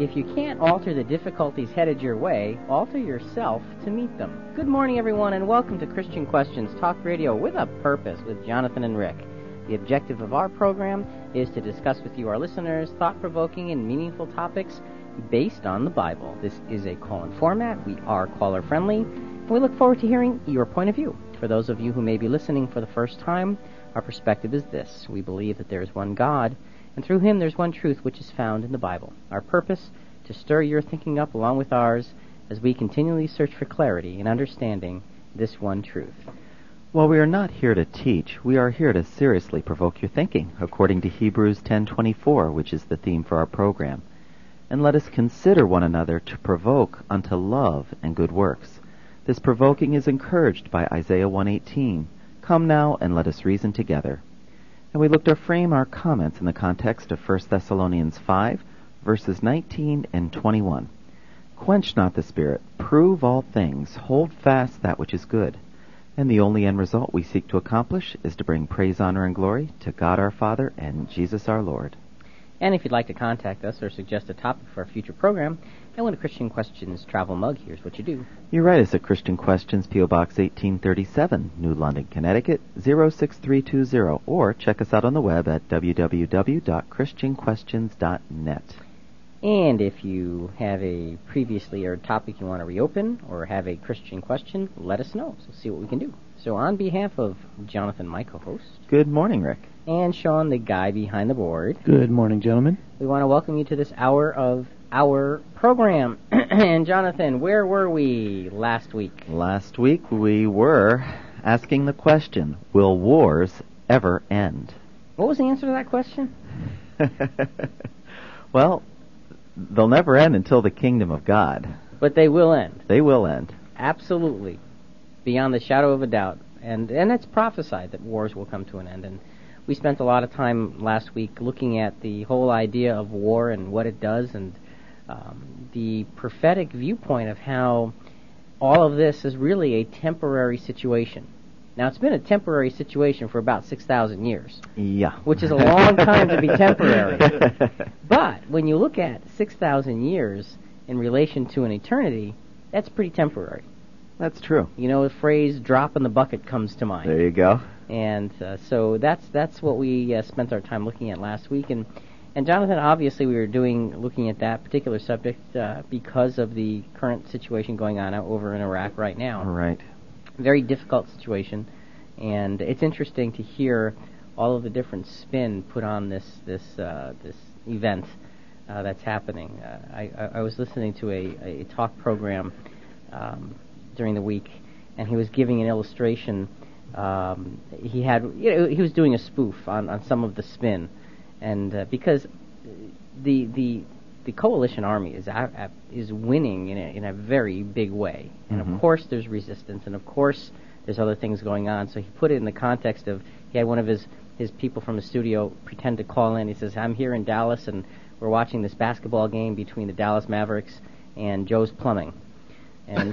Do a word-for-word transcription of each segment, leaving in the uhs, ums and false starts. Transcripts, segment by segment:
If you can't alter the difficulties headed your way, alter yourself to meet them. Good morning, everyone, and welcome to Christian Questions Talk Radio with a Purpose with Jonathan and Rick. The objective of our program is to discuss with you, our listeners, thought-provoking and meaningful topics based on the Bible. This is a call-in format. We are caller-friendly, and we look forward to hearing your point of view. For those of you who may be listening for the first time, our perspective is this. We believe that there is one God, and through him there's one truth which is found in the Bible. Our purpose, to stir your thinking up along with ours as we continually search for clarity in understanding this one truth. Well, we are not here to teach. We are here to seriously provoke your thinking, according to Hebrews ten twenty-four, which is the theme for our program. And let us consider one another to provoke unto love and good works. This provoking is encouraged by Isaiah one eighteen. Come now and let us reason together. And we look to frame our comments in the context of First Thessalonians five, verses nineteen and twenty-one. Quench not the spirit, prove all things, hold fast that which is good. And the only end result we seek to accomplish is to bring praise, honor, and glory to God our Father and Jesus our Lord. And if you'd like to contact us or suggest a topic for a future program, and win a Christian Questions travel mug, here's what you do. You write us at Christian Questions, P O. Box eighteen thirty-seven, New London, Connecticut, zero six three two zero, or check us out on the web at w w w dot christian questions dot net. And if you have a previously aired topic you want to reopen or have a Christian question, let us know. So see what we can do. So on behalf of Jonathan, my co-host. Good morning, Rick. And Sean, the guy behind the board. Good morning, gentlemen. We want to welcome you to this hour of our program. And Jonathan, where were we last week? Last week we were asking the question, will wars ever end? What was the answer to that question? Well, they'll never end until the kingdom of God. But they will end. They will end. Absolutely. Beyond the shadow of a doubt. And and it's prophesied that wars will come to an end. And we spent a lot of time last week looking at the whole idea of war and what it does and um, the prophetic viewpoint of how all of this is really a temporary situation. Now, it's been a temporary situation for about six thousand years. Yeah. Which is a long time to be temporary. But when you look at six thousand years in relation to an eternity, that's pretty temporary. That's true. You know, the phrase drop in the bucket comes to mind. There you go. And uh, so that's that's what we uh, spent our time looking at last week. And, and Jonathan, obviously we were doing looking at that particular subject uh, because of the current situation going on over in Iraq right now. Right. Very difficult situation, and it's interesting to hear all of the different spin put on this this uh, this event uh, that's happening. Uh, I, I was listening to a, a talk program um, during the week, and he was giving an illustration. Um, he had you know, he was doing a spoof on, on some of the spin, and uh, because the the the coalition army is uh, is winning in a, in a very big way. And mm-hmm. of course there's resistance, and of course there's other things going on. So he put it in the context of, he had one of his, his people from the studio pretend to call in. He says, I'm here in Dallas, and we're watching this basketball game between the Dallas Mavericks and Joe's Plumbing. And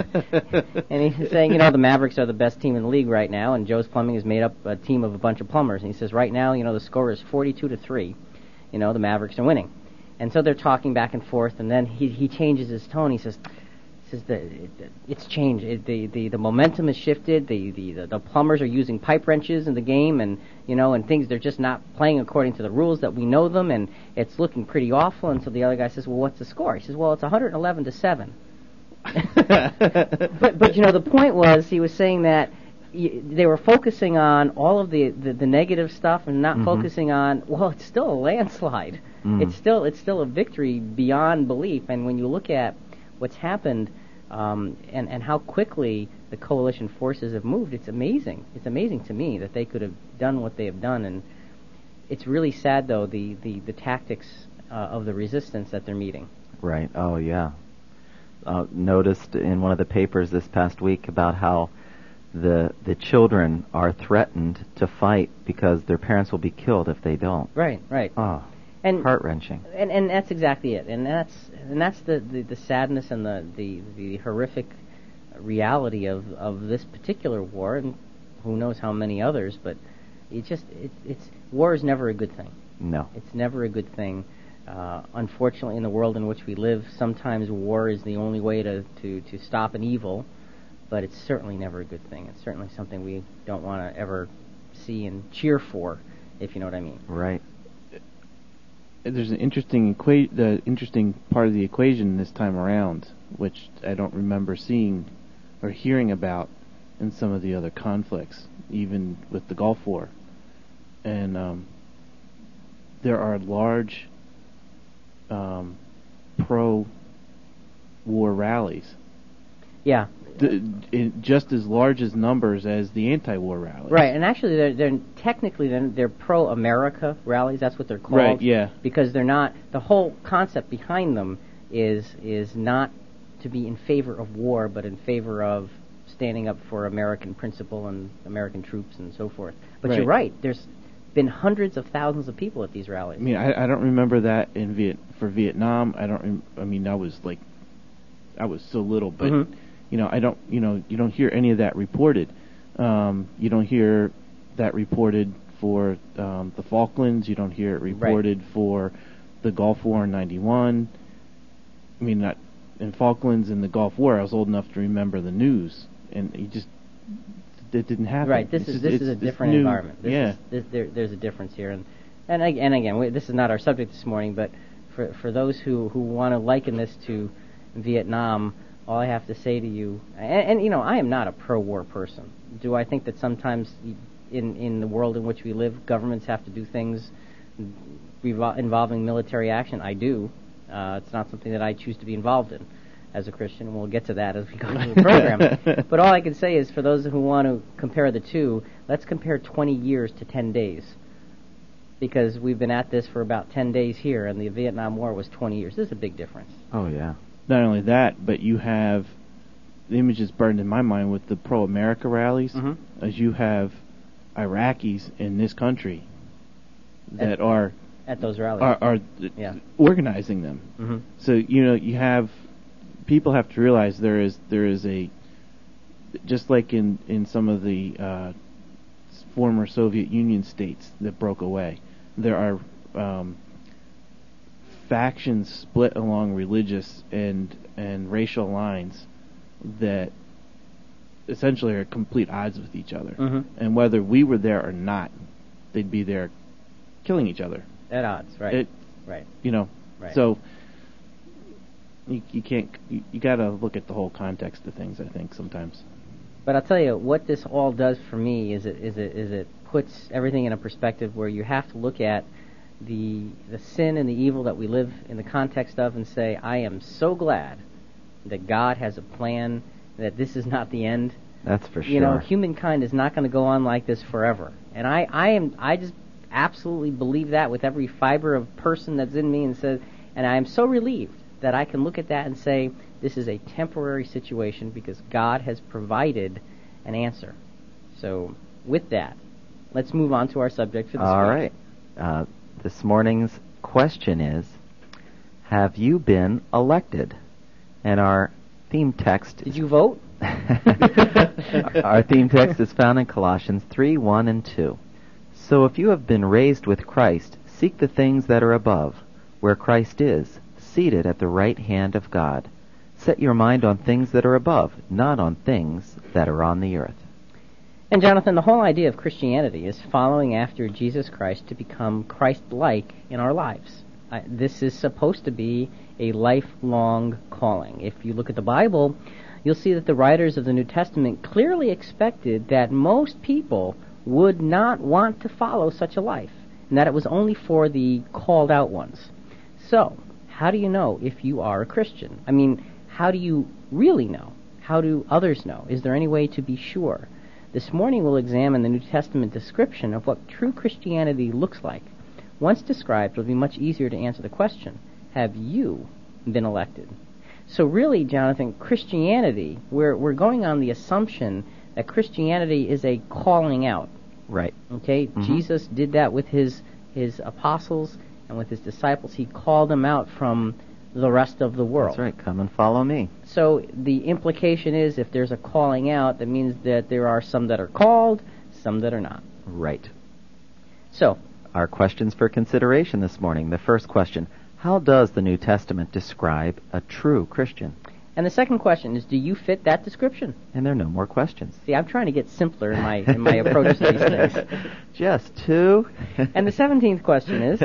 and he's saying, you know, the Mavericks are the best team in the league right now, and Joe's Plumbing is made up a team of a bunch of plumbers. And he says, right now, you know, the score is forty-two to three. You know, the Mavericks are winning. And so they're talking back and forth, and then he he changes his tone. He says, says that it, it's changed. It, the, the the momentum has shifted. The, the the the plumbers are using pipe wrenches in the game, and you know, and things. They're just not playing according to the rules that we know them, and it's looking pretty awful. And so the other guy says, well, what's the score? He says, well, it's one hundred eleven to seven. but but you know, the point was, he was saying that they were focusing on all of the, the, the negative stuff and not mm-hmm. focusing on, well, it's still a landslide. Mm. It's still it's still a victory beyond belief. And when you look at what's happened um, and, and how quickly the coalition forces have moved, it's amazing. It's amazing to me that they could have done what they have done. And it's really sad, though, the, the, the tactics uh, of the resistance that they're meeting. Right. Oh, yeah. Uh, noticed in one of the papers this past week about how the the children are threatened to fight because their parents will be killed if they don't. Right, right. Oh, and heart-wrenching. And and that's exactly it. And that's and that's the, the, the sadness and the, the, the horrific reality of, of this particular war, and who knows how many others. But it just it, it's war is never a good thing. No, it's never a good thing. Uh, unfortunately, in the world in which we live, sometimes war is the only way to, to, to stop an evil, but it's certainly never a good thing. It's certainly something we don't want to ever see and cheer for, if you know what I mean. Right. There's an interesting equa- the interesting part of the equation this time around, which I don't remember seeing or hearing about in some of the other conflicts, even with the Gulf War. And um, there are large um, pro-war rallies. Yeah. The, in just as large as numbers as the anti-war rallies. Right, and actually, they're, they're technically they're, they're pro-America rallies. That's what they're called. Right. Yeah. Because they're not. The whole concept behind them is is not to be in favor of war, but in favor of standing up for American principle and American troops and so forth. But right. You're right. There's been hundreds of thousands of people at these rallies. I mean, I, I don't remember that in Viet for Vietnam. I don't. Rem- I mean, I was like, I was so little, but. Mm-hmm. You know, I don't. You know, you don't hear any of that reported. Um, you don't hear that reported for um, the Falklands. You don't hear it reported right. for the Gulf War in ninety-one. I mean, not in Falklands and the Gulf War. I was old enough to remember the news, and you just it didn't happen. Right. This it's is just, this it's, is a it's different new, environment. This yeah. Is, this, there, there's a difference here, and and and again, we, this is not our subject this morning, but for for those who who want to liken this to Vietnam. All I have to say to you, and, and you know, I am not a pro-war person. Do I think that sometimes in in the world in which we live, governments have to do things revol- involving military action? I do. Uh, it's not something that I choose to be involved in as a Christian, and we'll get to that as we go through the program. But all I can say is, for those who want to compare the two, let's compare twenty years to ten days. Because we've been at this for about ten days here, and the Vietnam War was twenty years. This is a big difference. Oh, yeah. Not only that, but you have the images burned in my mind with the pro-America rallies, mm-hmm. as you have Iraqis in this country that at, are at those rallies are, are yeah. organizing them. Mm-hmm. So you know you have people have to realize there is there is a just like in in some of the uh, former Soviet Union states that broke away, there are. Um, factions split along religious and and racial lines that essentially are at complete odds with each other. Mm-hmm. And whether we were there or not, they'd be there killing each other. At odds, right. It, right. You know, right. so you, you can't, you, you got to look at the whole context of things, I think, sometimes. But I'll tell you, what this all does for me is it, is it, is it puts everything in a perspective where you have to look at the the sin and the evil that we live in the context of and say, I am so glad that God has a plan, that this is not the end. That's for sure. You know, humankind is not going to go on like this forever. And I, I am I just absolutely believe that with every fiber of person that's in me, and says, and I am so relieved that I can look at that and say, this is a temporary situation because God has provided an answer. So with that, let's move on to our subject for this All week. right. Uh, This morning's question is, have you been elected? And our theme text... Did you vote? Our theme text is found in Colossians three, one and two. So if you have been raised with Christ, seek the things that are above, where Christ is, seated at the right hand of God. Set your mind on things that are above, not on things that are on the earth. And Jonathan, the whole idea of Christianity is following after Jesus Christ to become Christ-like in our lives. Uh, this is supposed to be a lifelong calling. If you look at the Bible, you'll see that the writers of the New Testament clearly expected that most people would not want to follow such a life, and that it was only for the called out ones. So, how do you know if you are a Christian? I mean, how do you really know? How do others know? Is there any way to be sure? This morning we'll examine the New Testament description of what true Christianity looks like. Once described, it'll be much easier to answer the question, have you been elected? So really, Jonathan, Christianity, we're, we're going on the assumption that Christianity is a calling out. Right. Okay? Mm-hmm. Jesus did that with his, his apostles and with his disciples. He called them out from the rest of the world. That's right. Come and follow me. So the implication is, if there's a calling out, that means that there are some that are called, some that are not. Right. So, our questions for consideration this morning. The first question, How does the New Testament describe a true Christian? And the second question is, do you fit that description? And there are no more questions. See, I'm trying to get simpler in my in my approach to these things. Just two. And the seventeenth question is,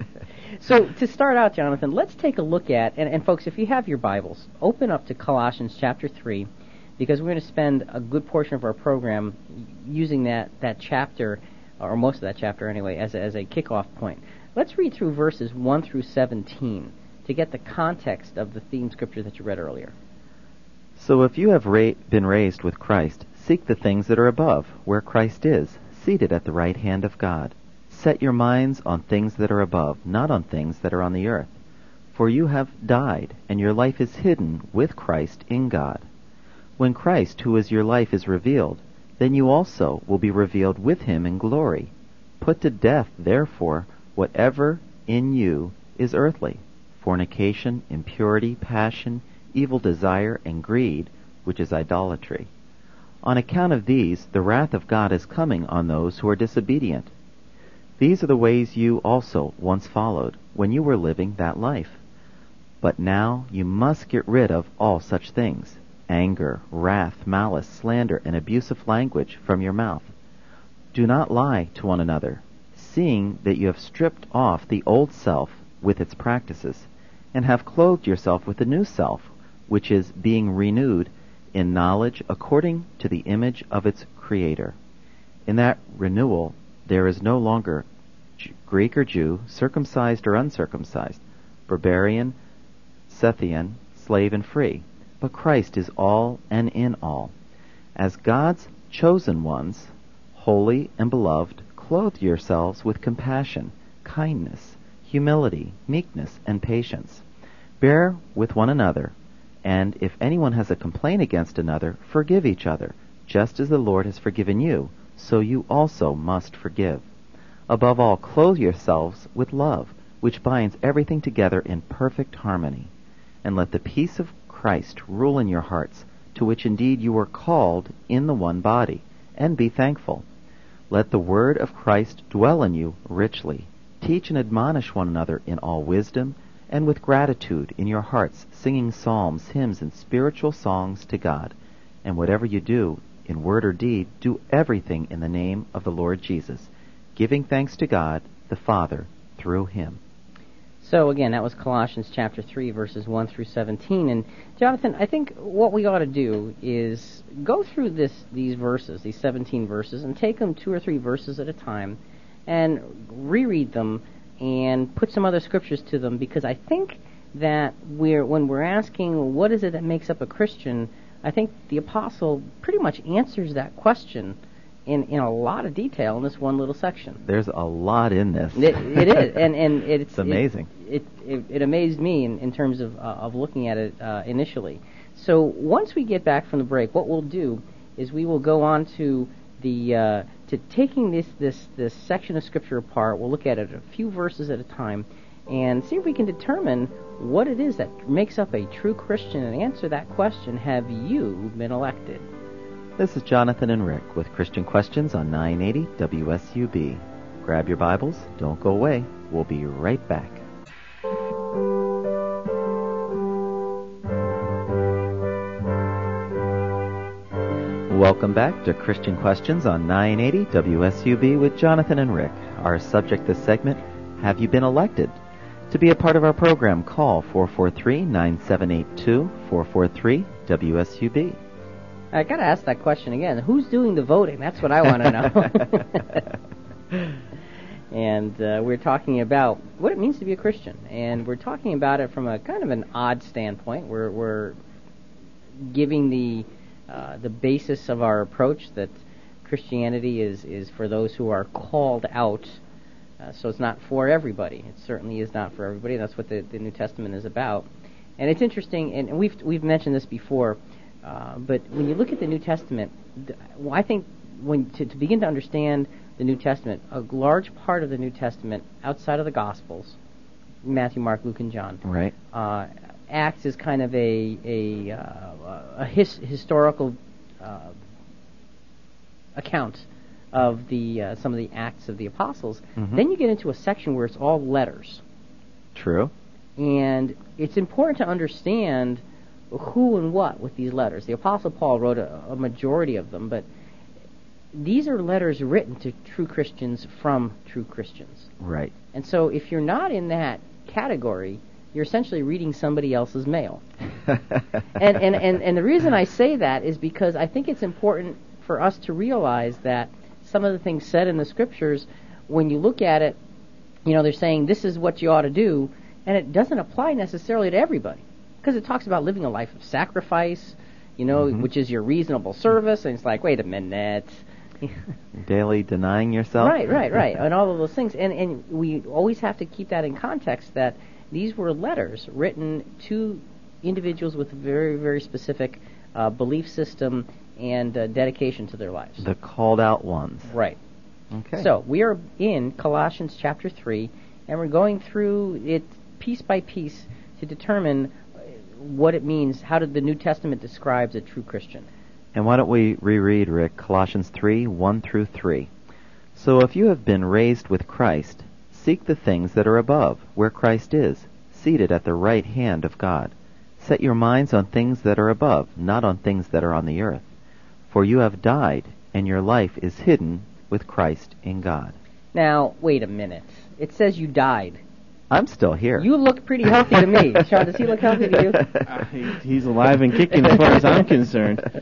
so to start out, Jonathan, let's take a look at, and, and folks, if you have your Bibles, open up to Colossians chapter three, because we're going to spend a good portion of our program using that, that chapter, or most of that chapter anyway, as a, as a kickoff point. Let's read through verses one through seventeen to get the context of the theme scripture that you read earlier. So if you have ra- been raised with Christ, seek the things that are above, where Christ is, seated at the right hand of God. Set your minds on things that are above, not on things that are on the earth. For you have died, and your life is hidden with Christ in God. When Christ, who is your life, is revealed, then you also will be revealed with him in glory. Put to death, therefore, whatever in you is earthly: fornication, impurity, passion, evil desire, and greed, which is idolatry. On account of these, the wrath of God is coming on those who are disobedient. These are the ways you also once followed, when you were living that life. But now you must get rid of all such things: anger, wrath, malice, slander, and abusive language from your mouth. Do not lie to one another, seeing that you have stripped off the old self with its practices, and have clothed yourself with the new self, which is being renewed in knowledge according to the image of its Creator. In that renewal there is no longer Greek or Jew, circumcised or uncircumcised, barbarian, Scythian, slave and free, but Christ is all and in all. As God's chosen ones, holy and beloved, clothe yourselves with compassion, kindness, humility, meekness, and patience. Bear with one another, and if anyone has a complaint against another, forgive each other, just as the Lord has forgiven you, so you also must forgive. Above all, clothe yourselves with love, which binds everything together in perfect harmony. And let the peace of Christ rule in your hearts, to which indeed you were called in the one body, and be thankful. Let the word of Christ dwell in you richly. Teach and admonish one another in all wisdom, and with gratitude in your hearts, singing psalms, hymns, and spiritual songs to God. And whatever you do, in word or deed, do everything in the name of the Lord Jesus, giving thanks to God the Father through him. So again, that was Colossians chapter three, verses one through seventeen. And Jonathan, I think what we ought to do is go through this these verses, these seventeen verses, and take them two or three verses at a time, and reread them and put some other scriptures to them, because I think that we're when we're asking what is it that makes up a Christian, I think the apostle pretty much answers that question in, in a lot of detail in this one little section. There's a lot in this. It, it is, and and it's, it's amazing. It it, it, it amazed me in, in terms of uh, of looking at it uh, initially. So once we get back from the break, what we'll do is we will go on to the uh, to taking this this this section of scripture apart. We'll look at it a few verses at a time and see if we can determine what it is that makes up a true Christian, and answer that question: have you been elected? This is Jonathan and Rick with Christian Questions on nine eighty W S U B. Grab your Bibles, don't go away. We'll be right back. Welcome back to Christian Questions on nine eighty W S U B with Jonathan and Rick. Our subject this segment: have you been elected? To be a part of our program, call four four three, nine seven eight two, four four three W S U B. I got to ask that question again. Who's doing the voting? That's what I want to know. And uh, we're talking about what it means to be a Christian, and we're talking about it from a kind of an odd standpoint. We're, we're giving the uh, the basis of our approach that Christianity is, is for those who are called out. Uh, so it's not for everybody. It certainly is not for everybody. That's what the, the New Testament is about. And it's interesting, and, and we've we've mentioned this before. Uh, but when you look at the New Testament, well, I think when to, to begin to understand the New Testament, a large part of the New Testament, outside of the Gospels, Matthew, Mark, Luke, and John, right, uh, acts as kind of a a, uh, a his, historical uh, account of the uh, some of the acts of the apostles. Mm-hmm. Then you get into a section where it's all letters. True. And it's important to understand who and what with these letters. The Apostle Paul wrote a, a majority of them, but these are letters written to true Christians from true Christians. Right. And so if you're not in that category, you're essentially reading somebody else's mail. and, and, and, and the reason I say that is because I think it's important for us to realize that some of the things said in the Scriptures, when you look at it, you know, they're saying this is what you ought to do, and it doesn't apply necessarily to everybody. Because it talks about living a life of sacrifice, you know, mm-hmm. which is your reasonable service, and it's like, wait a minute. Daily denying yourself. Right, right, right, and all of those things. And, and we always have to keep that in context, that these were letters written to individuals with a very, very specific uh, belief system and uh, dedication to their lives. The called out ones. Right. Okay. So we are in Colossians chapter three, and we're going through it piece by piece to determine what it means. How did the New Testament describes a true Christian? And why don't we reread, Rick, Colossians three, one through three. So if you have been raised with Christ, seek the things that are above, where Christ is, seated at the right hand of God. Set your minds on things that are above, not on things that are on the earth. For you have died, and your life is hidden with Christ in God. Now, wait a minute. It says you died. I'm still here. You look pretty healthy to me. Sean, does he look healthy to you? Uh, he, he's alive and kicking as far as I'm concerned.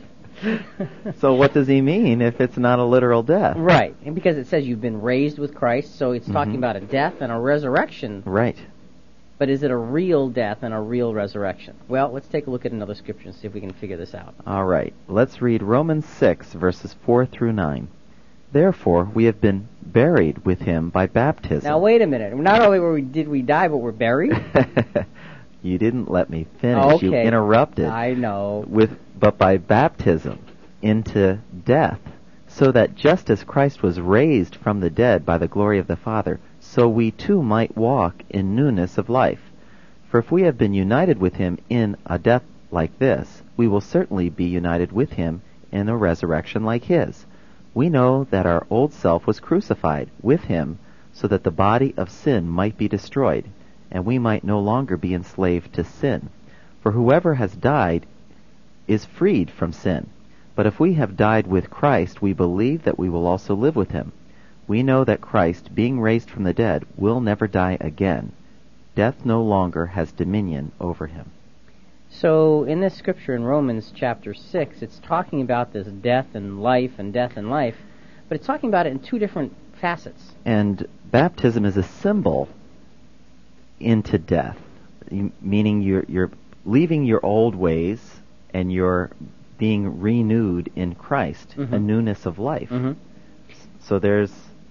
So what does he mean if it's not a literal death? Right, and because it says you've been raised with Christ, so it's mm-hmm. talking about a death and a resurrection. Right. But is it a real death and a real resurrection? Well, let's take a look at another scripture and see if we can figure this out. All right. Let's read Romans six, verses four through nine. Therefore, we have been buried with him by baptism. Now, wait a minute. Not only were we, did we die, but we're buried? You didn't let me finish. Okay. You interrupted. I know. With, but by baptism into death, so that just as Christ was raised from the dead by the glory of the Father, so we too might walk in newness of life. For if we have been united with him in a death like this, we will certainly be united with him in a resurrection like his. We know that our old self was crucified with him so that the body of sin might be destroyed, and we might no longer be enslaved to sin. For whoever has died is freed from sin. But if we have died with Christ, we believe that we will also live with him. We know that Christ, being raised from the dead, will never die again. Death no longer has dominion over him. So in this scripture in Romans chapter six, it's talking about this death and life and death and life, but it's talking about it in two different facets. And baptism is a symbol into death, meaning you're, you're leaving your old ways and you're being renewed in Christ, mm-hmm. a newness of life. Mm-hmm. So there's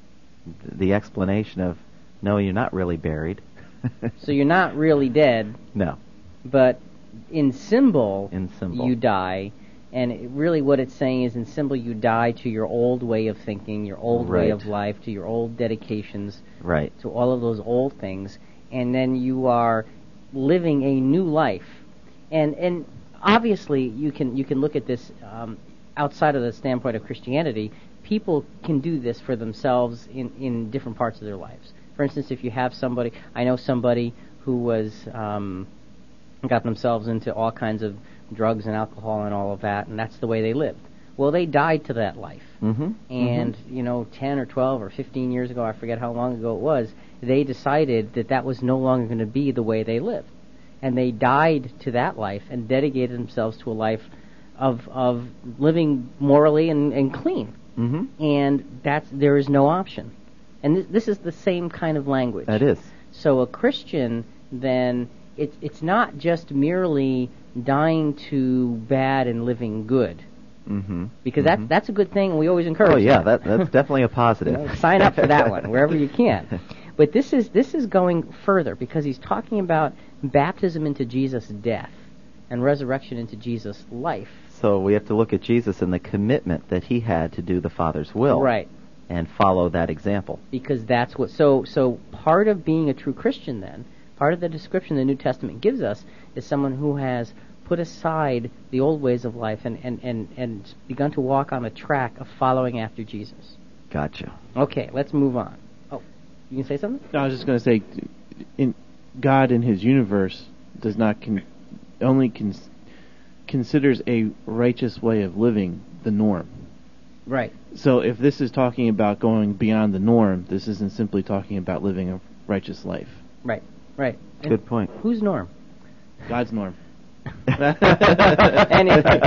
the explanation of, no, you're not really buried. So you're not really dead. No. But in symbol, in symbol. you die. And it, really what it's saying is in symbol you die to your old way of thinking, your old right. way of life, to your old dedications, right. to all of those old things. And then you are living a new life. And and obviously you can you can look at this um, outside of the standpoint of Christianity. People can do this for themselves in, in different parts of their lives. For instance, if you have somebody, I know somebody who was um, got themselves into all kinds of drugs and alcohol and all of that, and that's the way they lived. Well, they died to that life. Mm-hmm. And, mm-hmm. you know, ten or twelve or fifteen years ago, I forget how long ago it was, they decided that that was no longer going to be the way they lived. And they died to that life and dedicated themselves to a life of of living morally and, and clean. Mm-hmm. And that's there is no option. And this, this is the same kind of language. That is. So a Christian, then, it, it's not just merely dying to bad and living good. Mm-hmm. Because mm-hmm. that's, that's a good thing, and we always encourage Oh, yeah, that. that, that's definitely a positive. You know, sign up for that one, wherever you can. But this is this is going further, because he's talking about baptism into Jesus' death and resurrection into Jesus' life. So we have to look at Jesus and the commitment that he had to do the Father's will. Right. And follow that example. Because that's what... So, so part of being a true Christian, then, part of the description the New Testament gives us is someone who has put aside the old ways of life and, and, and, and begun to walk on a track of following after Jesus. Gotcha. Okay, let's move on. Oh, you can say something? I was just going to say, in God in His universe does not con- only con- considers a righteous way of living the norm. Right. So if this is talking about going beyond the norm, this isn't simply talking about living a righteous life. Right. Right. And Good point. whose norm? God's norm. Anyway.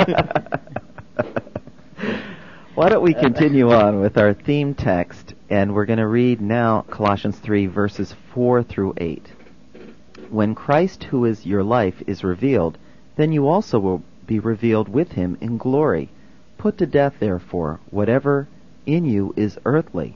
Why don't we continue on with our theme text, and we're going to read now Colossians three, verses four through eight. When Christ, who is your life, is revealed, then you also will be revealed with him in glory. Put to death, therefore, whatever in you is earthly,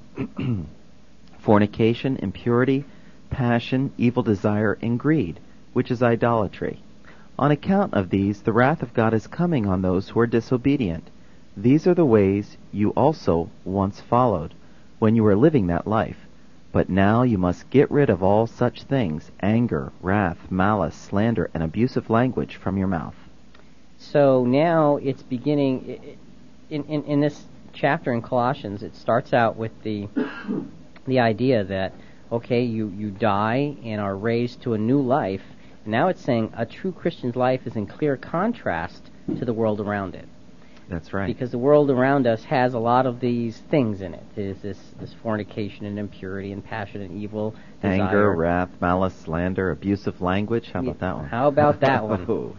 fornication, impurity, passion, evil desire, and greed, which is idolatry. On account of these, the wrath of God is coming on those who are disobedient. These are the ways you also once followed, when you were living that life. But now you must get rid of all such things, anger, wrath, malice, slander, and abusive language from your mouth. So now it's beginning, in, in, in this chapter in Colossians, it starts out with the the idea that, okay, you, you die and are raised to a new life. Now it's saying a true Christian's life is in clear contrast to the world around it. That's right. Because the world around us has a lot of these things in it. There's this, this fornication and impurity and passion and evil, desire. Anger, wrath, malice, slander, abusive language. How about that one? How about that one?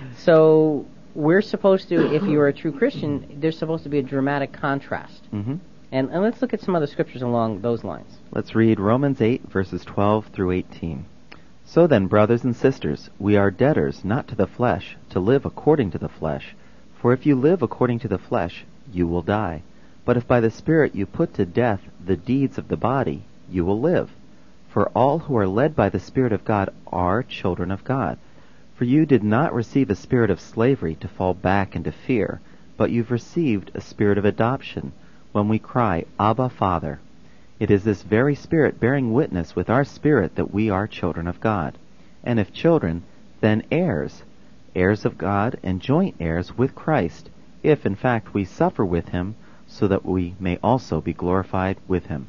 So we're supposed to, if you're a true Christian, there's supposed to be a dramatic contrast. Mm-hmm. And, and let's look at some other scriptures along those lines. Let's read Romans eight, verses twelve through eighteen. So then, brothers and sisters, we are debtors not to the flesh, to live according to the flesh. For if you live according to the flesh, you will die. But if by the Spirit you put to death the deeds of the body, you will live. For all who are led by the Spirit of God are children of God. For you did not receive a spirit of slavery to fall back into fear, but you've received a spirit of adoption, when we cry, Abba, Father. It is this very Spirit bearing witness with our spirit that we are children of God. And if children, then heirs, heirs of God and joint heirs with Christ, if in fact we suffer with him, so that we may also be glorified with him.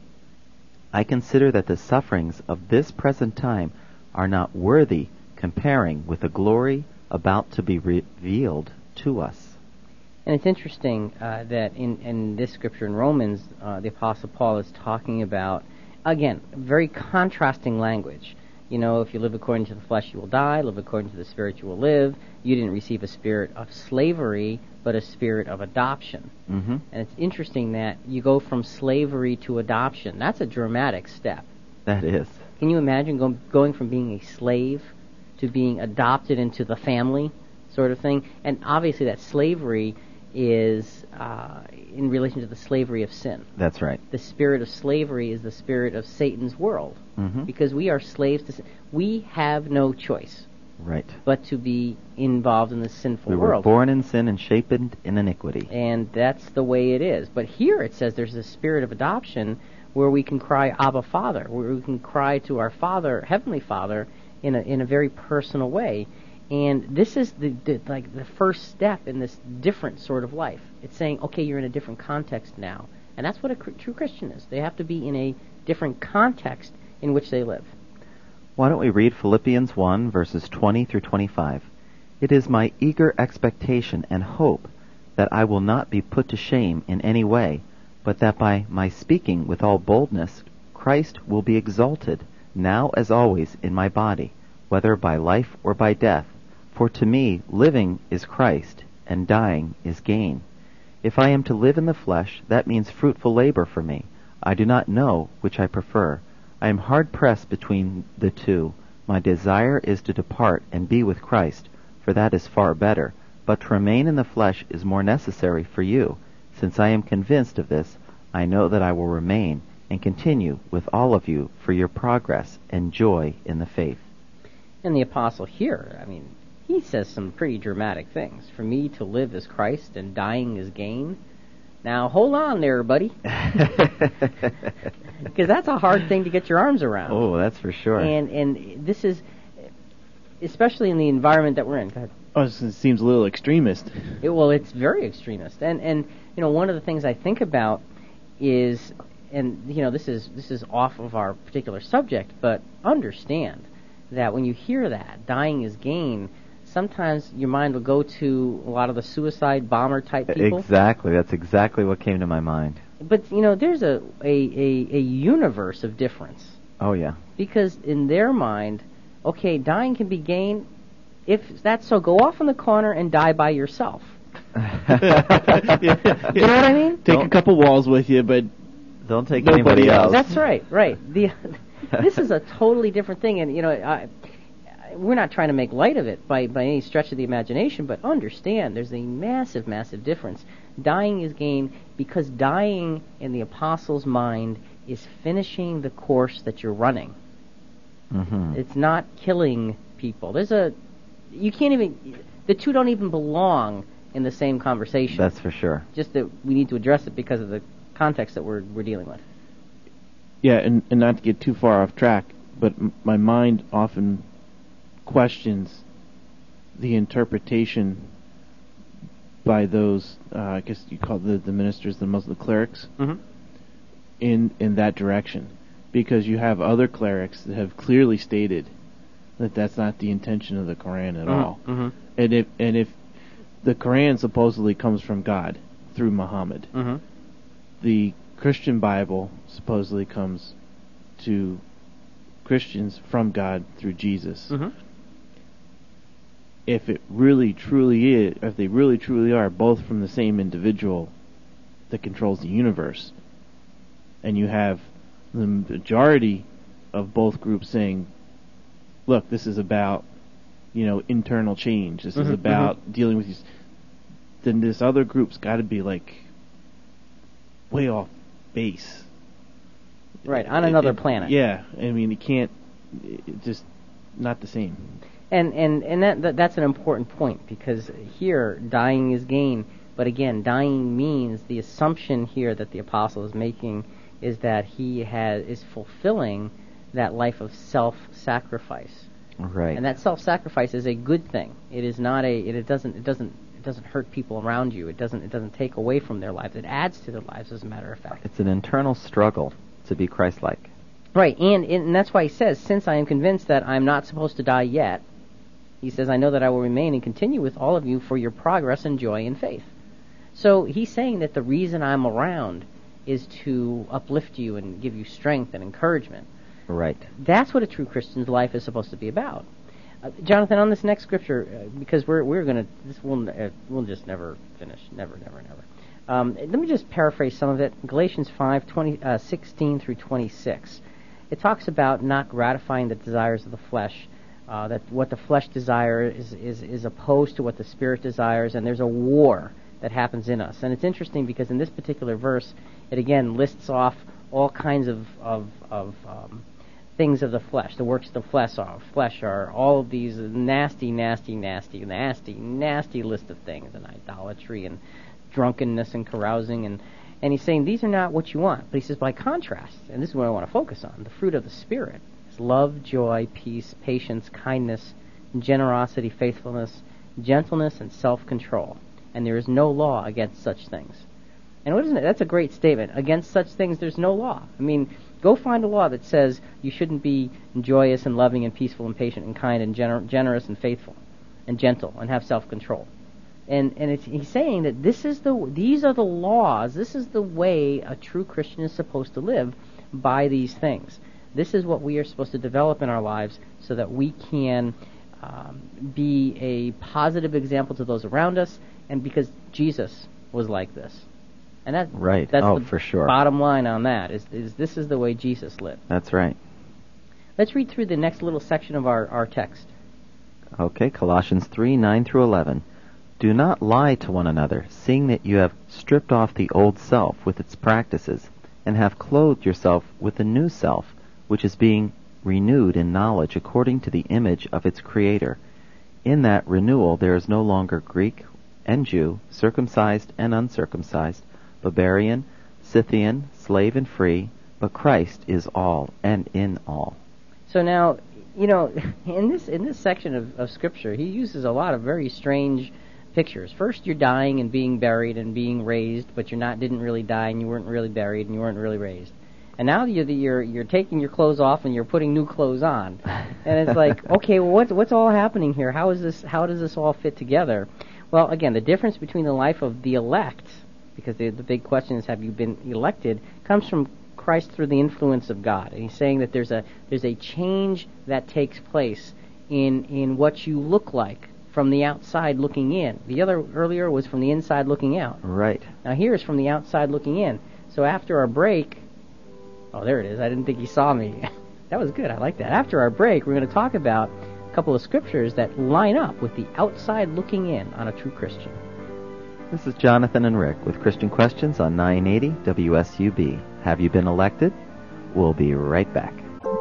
I consider that the sufferings of this present time are not worthy comparing with the glory about to be revealed to us. And it's interesting uh, that in, in this scripture in Romans, uh, the Apostle Paul is talking about, again, very contrasting language. You know, if you live according to the flesh, you will die. Live according to the Spirit, you will live. You didn't receive a spirit of slavery, but a spirit of adoption. Mm-hmm. And it's interesting that you go from slavery to adoption. That's a dramatic step. That is. Can you imagine go, going from being a slave to being adopted into the family sort of thing? And obviously that slavery is uh, in relation to the slavery of sin. That's right. The spirit of slavery is the spirit of Satan's world. Mm-hmm. Because we are slaves to sin. We have no choice right. but to be involved in the sinful we were world. born in sin and shaped in iniquity. And that's the way it is. But here it says there's a spirit of adoption where we can cry, Abba, Father, where we can cry to our Father, Heavenly Father, in a in a very personal way. And this is the, the like the first step in this different sort of life. It's saying, okay, you're in a different context now. And that's what a cr- true Christian is. They have to be in a different context in which they live. Why don't we read Philippians one, verses twenty through twenty-five? It is my eager expectation and hope that I will not be put to shame in any way, but that by my speaking with all boldness, Christ will be exalted, now as always in my body, whether by life or by death. For to me living is Christ, and dying is gain. If I am to live in the flesh, that means fruitful labor for me. I do not know which I prefer. I am hard-pressed between the two. My desire is to depart and be with Christ, for that is far better. But to remain in the flesh is more necessary for you. Since I am convinced of this, I know that I will remain and continue with all of you for your progress and joy in the faith. And the apostle here, I mean, he says some pretty dramatic things. For me to live is Christ and dying is gain. Now, hold on there, buddy. Because that's a hard thing to get your arms around. Oh, that's for sure. And and this is, especially in the environment that we're in. Go ahead. Oh, it seems a little extremist. It, well, it's very extremist. And, and, you know, one of the things I think about is, and, you know, this is this is off of our particular subject, but understand that when you hear that, dying is gain, sometimes your mind will go to a lot of the suicide bomber type people. Exactly. That's exactly what came to my mind. But, you know, there's a, a, a, a universe of difference. Oh, yeah. Because in their mind, okay, dying can be gain. If that's so, go off in the corner and die by yourself. yeah, yeah. You know what I mean? Take Don't- a couple walls with you, but Don't take Nobody anybody else. else. That's right, right. The, this is a totally different thing, and, you know, I, we're not trying to make light of it by, by any stretch of the imagination, but understand there's a massive, massive difference. Dying is gain because dying in the apostle's mind is finishing the course that you're running. Mm-hmm. It's not killing people. There's a, you can't even, the two don't even belong in the same conversation. That's for sure. Just that we need to address it because of the context that we're we're dealing with. yeah, and, and not to get too far off track, but m- my mind often questions the interpretation by those, uh, I guess you call the the ministers, the Muslim clerics, Mm-hmm. in in that direction, because you have other clerics that have clearly stated that that's not the intention of the Quran at all. Mm-hmm. And if and if the Quran supposedly comes from God through Muhammad, Mm-hmm. the Christian Bible supposedly comes to Christians from God through Jesus. Mm-hmm. If it really truly is, if they really truly are both from the same individual that controls the universe, and you have the majority of both groups saying, look, this is about, you know, internal change, this is Mhm, about dealing with these, then this other group's got to be like way off base. Right, on It- another it- planet. Yeah, I mean, it can't, it just not the same. And and and that, that that's an important point, because here dying is gain, but again, dying means the assumption here that the apostle is making is that he has is fulfilling that life of self-sacrifice. Right. And that self-sacrifice is a good thing. It is not a it, it doesn't it doesn't it doesn't hurt people around you. It doesn't it doesn't take away from their lives. It adds to their lives, as a matter of fact. It's an internal struggle to be Christ-like. Right, and and that's why he says, since I am convinced that I'm not supposed to die yet, he says, I know that I will remain and continue with all of you for your progress and joy in faith. So he's saying that the reason I'm around is to uplift you and give you strength and encouragement. Right. That's what a true Christian's life is supposed to be about. Uh, Jonathan, on this next scripture, uh, because we're we're gonna this will uh, we'll just never finish, never, never, never. Um, let me just paraphrase some of it. Galatians five twenty uh, sixteen through twenty-six. It talks about not gratifying the desires of the flesh. Uh, that what the flesh desires is, is is opposed to what the spirit desires, and there's a war that happens in us. And it's interesting because in this particular verse, it again lists off all kinds of of, of um, things of the flesh. The works of the flesh are flesh are all of these nasty, nasty, nasty, nasty, nasty list of things, and idolatry and drunkenness and carousing, and and he's saying these are not what you want. But he says by contrast, and this is what I want to focus on, the fruit of the Spirit is love, joy, peace, patience, kindness, generosity, faithfulness, gentleness, and self-control. And there is no law against such things. And what isn't it? That's a great statement. Against such things, there's no law. I mean, go find a law that says you shouldn't be joyous and loving and peaceful and patient and kind and gener- generous and faithful and gentle and have self-control. And and it's, he's saying that this is the these are the laws. This is the way a true Christian is supposed to live, by these things. This is what we are supposed to develop in our lives so that we can um, be a positive example to those around us, and because Jesus was like this. And that, Right. that's Oh, the for sure. bottom line on that, is, is this is the way Jesus lived. That's right. Let's read through the next little section of our, our text. Okay, Colossians three, nine through eleven. Do not lie to one another, seeing that you have stripped off the old self with its practices, and have clothed yourself with the new self, which is being renewed in knowledge according to the image of its Creator. In that renewal there is no longer Greek and Jew, circumcised and uncircumcised, barbarian, Scythian, slave and free, but Christ is all and in all. So now, you know, in this in this section of, of Scripture, he uses a lot of very strange pictures. First, you're dying and being buried and being raised, but you're not didn't really die and you weren't really buried and you weren't really raised. And now you're you're you're taking your clothes off and you're putting new clothes on, and it's like, okay, well, what's what's all happening here? How is this? How does this all fit together? Well, again, the difference between the life of the elect, because the the big question is, have you been elected, comes from Christ through the influence of God. And he's saying that there's a there's a change that takes place in in what you look like from the outside looking in. The other earlier was from the inside looking out. Right. Now here is from the outside looking in. So after our break, oh, there it is. I didn't think he saw me. That was good. I like that. After our break, we're going to talk about a couple of scriptures that line up with the outside looking in on a true Christian. This is Jonathan and Rick with Christian Questions on nine eighty W S U B. Have you been elected? We'll be right back.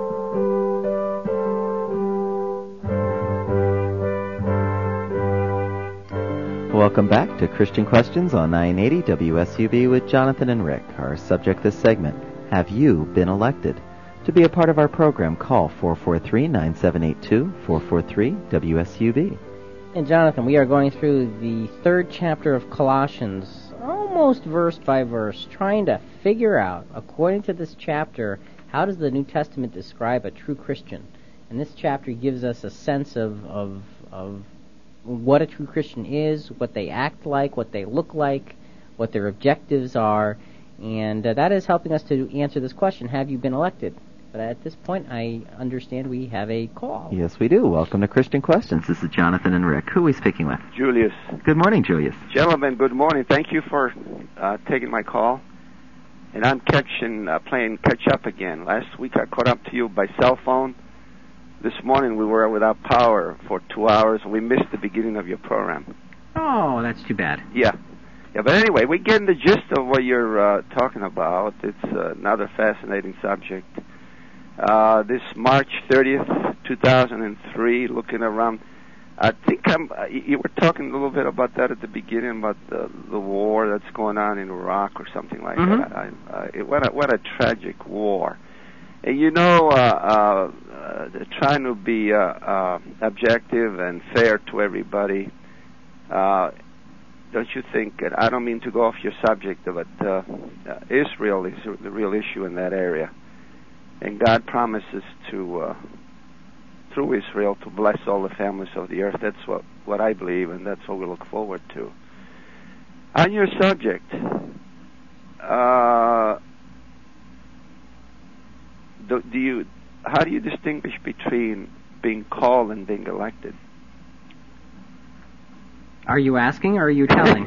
Welcome back to Christian Questions on nine eighty W S U B with Jonathan and Rick. Our subject this segment, have you been elected? To be a part of our program, call four four three, nine seven eight two, four four three W S U B. And Jonathan, we are going through the third chapter of Colossians, almost verse by verse, trying to figure out, according to this chapter, how does the New Testament describe a true Christian? And this chapter gives us a sense of of, of what a true Christian is, what they act like, what they look like, what their objectives are, and uh, that is helping us to answer this question, have you been elected? But at this point, I understand we have a call. Yes, we do. Welcome to Christian Questions. This is Jonathan and Rick. Who are we speaking with? Julius. Good morning, Julius. Gentlemen, good morning. Thank you for uh, taking my call. And I'm catching, uh, playing catch up again. Last week I caught up to you by cell phone. This morning we were without power for two hours. We missed the beginning of your program. Oh, that's too bad. Yeah. Yeah, but anyway, we're getting the gist of what you're uh, talking about. It's uh, another fascinating subject. Uh, this March thirtieth, two thousand three, looking around, I think I'm, uh, you were talking a little bit about that at the beginning, about the, the war that's going on in Iraq or something like mm-hmm. that. I, uh, it, what, a, what a tragic war. And you know, uh, uh, uh, trying to be uh, uh, objective and fair to everybody, uh, don't you think, and I don't mean to go off your subject, but uh, uh, Israel is the real issue in that area. And God promises to, uh, through Israel, to bless all the families of the earth. That's what, what I believe, and that's what we look forward to. On your subject, uh, do, do you, how do you distinguish between being called and being elected? Are you asking or are you telling?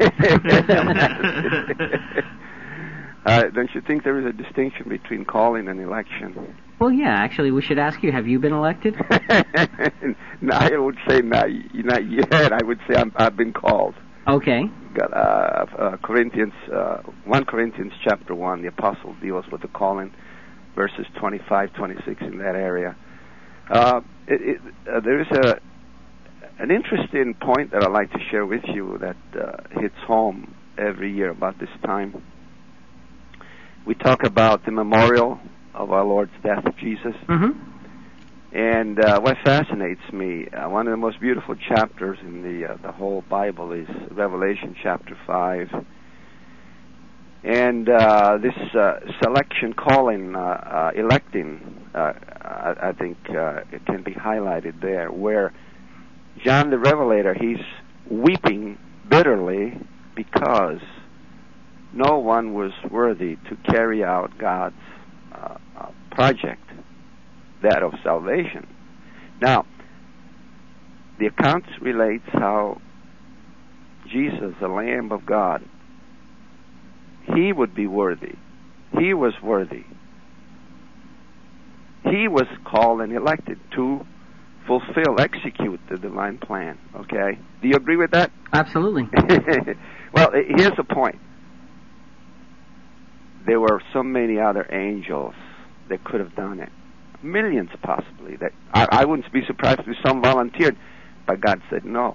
Uh, don't you think there is a distinction between calling and election? Well, yeah, actually, we should ask you, have you been elected? No, I would say not, not yet. I would say I'm, I've been called. Okay. Got, uh, uh, Corinthians, uh, First Corinthians chapter one, the apostle deals with the calling, verses twenty-five, twenty-six in that area. Uh, it, it, uh, there is a an interesting point that I'd like to share with you that uh, hits home every year about this time. We talk about the memorial of our Lord's death, Jesus. Mm-hmm. And uh, what fascinates me, uh, one of the most beautiful chapters in the uh, the whole Bible is Revelation chapter five. And uh, this uh, selection, calling, uh, uh, electing, uh, I, I think uh, it can be highlighted there, where John the Revelator, he's weeping bitterly because no one was worthy to carry out God's uh, uh, project, that of salvation. Now, the account relates how Jesus, the Lamb of God, he would be worthy. He was worthy. He was called and elected to fulfill, execute the divine plan. Okay? Do you agree with that? Absolutely. Well, here's the point. There were so many other angels that could have done it. Millions, possibly. That I, I wouldn't be surprised if some volunteered, but God said no.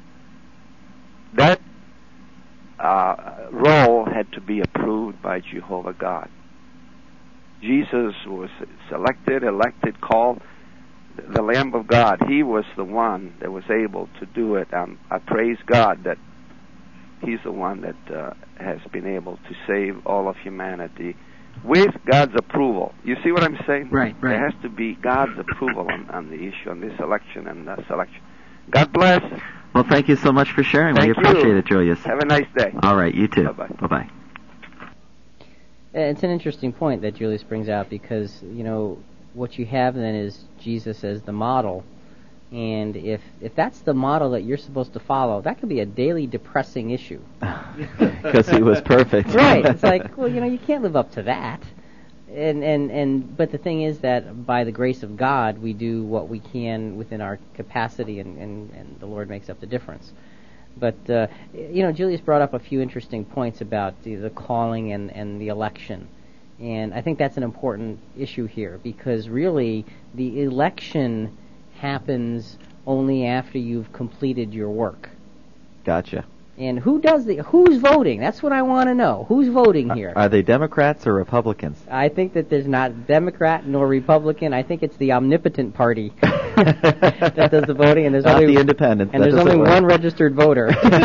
That uh, role had to be approved by Jehovah God. Jesus was selected, elected, called the Lamb of God. He was the one that was able to do it. Um, I praise God that He's the one that uh, has been able to save all of humanity with God's approval. You see what I'm saying? Right, right. There has to be God's approval on, on the issue, on this election and uh, selection. God bless. Well, thank you so much for sharing. Thank we appreciate you. it, Julius. Have a nice day. All right, you too. Bye-bye. Bye-bye. It's an interesting point that Julius brings out because, you know, what you have then is Jesus as the model. And if if that's the model that you're supposed to follow, that could be a daily depressing issue. Because he was perfect. Right. It's like, well, you know, you can't live up to that. And, and, and but the thing is that by the grace of God, we do what we can within our capacity, and, and, and the Lord makes up the difference. But, uh, you know, Julius brought up a few interesting points about the, the calling and, and the election. And I think that's an important issue here, because really the election happens only after you've completed your work. Gotcha. And who does the, who's voting? That's what I want to know. Who's voting here? Are they Democrats or Republicans? I think that there's not Democrat nor Republican. I think it's the omnipotent party that does the voting, and there's Not only the independents. and That there's only doesn't work. one registered voter,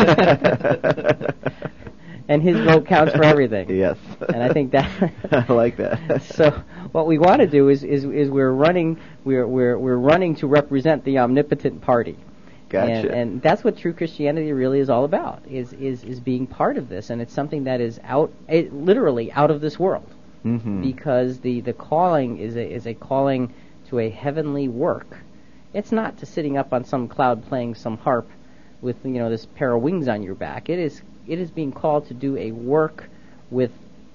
and his vote counts for everything. Yes. And I think that I like that. So what we want to do is, is is we're running we're we're we're running to represent the omnipotent party. Gotcha. And, and that's what true Christianity really is all about, is, is, is being part of this. And it's something that is out, it, literally out of this world. Mm-hmm. Because the, the calling is a, is a calling to a heavenly work. It's not to sitting up on some cloud playing some harp with, you know, this pair of wings on your back. It is, it is being called to do a work with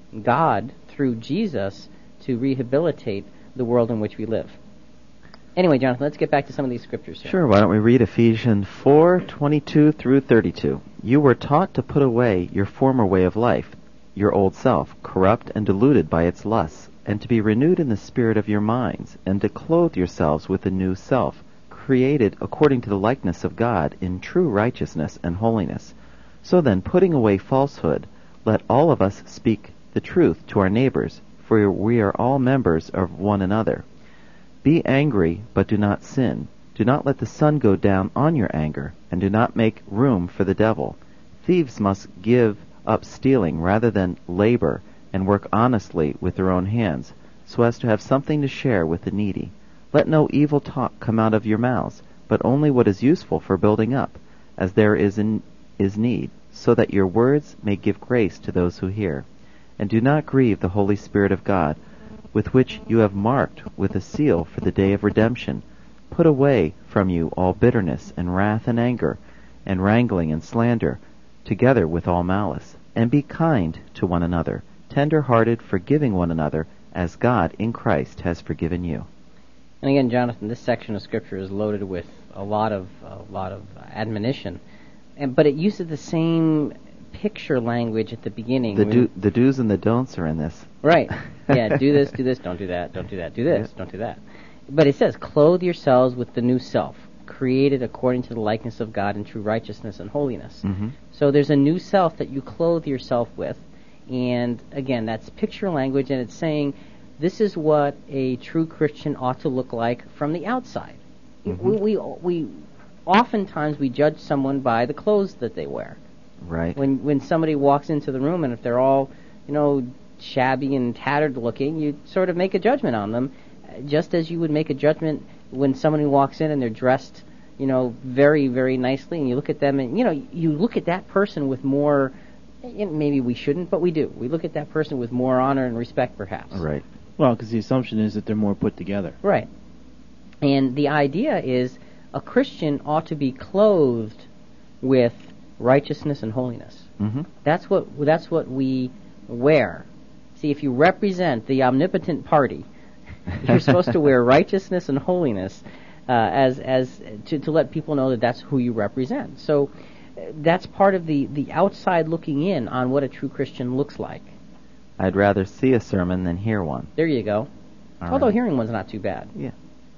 God through Jesus to rehabilitate the world in which we live. Anyway, Jonathan, let's get back to some of these scriptures here. Sure, why don't we read Ephesians four twenty-two through thirty-two. You were taught to put away your former way of life, your old self, corrupt and deluded by its lusts, and to be renewed in the spirit of your minds, and to clothe yourselves with a new self, created according to the likeness of God in true righteousness and holiness. So then, putting away falsehood, let all of us speak the truth to our neighbors, for we are all members of one another. Be angry, but do not sin. Do not let the sun go down on your anger, and do not make room for the devil. Thieves must give up stealing rather than labor and work honestly with their own hands, so as to have something to share with the needy. Let no evil talk come out of your mouths, but only what is useful for building up, as there is in, is need, so that your words may give grace to those who hear. And do not grieve the Holy Spirit of God, with which you have marked with a seal for the day of redemption. Put away from you all bitterness and wrath and anger, and wrangling and slander, together with all malice. And be kind to one another, tender-hearted, forgiving one another, as God in Christ has forgiven you. And again, Jonathan, this section of Scripture is loaded with a lot of a lot of admonition, and but it uses the same picture language at the beginning. The do, the do's and the don'ts are in this. Right. Yeah, do this, do this, don't do that, don't do that, do this, don't do that. But it says, clothe yourselves with the new self, created according to the likeness of God in true righteousness and holiness. Mm-hmm. So there's a new self that you clothe yourself with, and again, that's picture language, and it's saying this is what a true Christian ought to look like from the outside. Mm-hmm. We, we, we oftentimes we judge someone by the clothes that they wear. Right. When when somebody walks into the room and if they're all, you know, shabby and tattered looking, you sort of make a judgment on them, just as you would make a judgment when somebody walks in and they're dressed, you know, very, very nicely, and you look at them and, you know, you look at that person with more, you know, maybe we shouldn't, but we do. We look at that person with more honor and respect, perhaps. Right. Well, because the assumption is that they're more put together. Right. And the idea is a Christian ought to be clothed with righteousness and holiness. Mm-hmm. That's what that's what we wear. See, if you represent the omnipotent party, you're supposed to wear righteousness and holiness uh, as as to, to let people know that that's who you represent. So uh, that's part of the, the outside looking in on what a true Christian looks like. I'd rather see a sermon than hear one. There you go. All Although right. hearing one's not too bad. Yeah.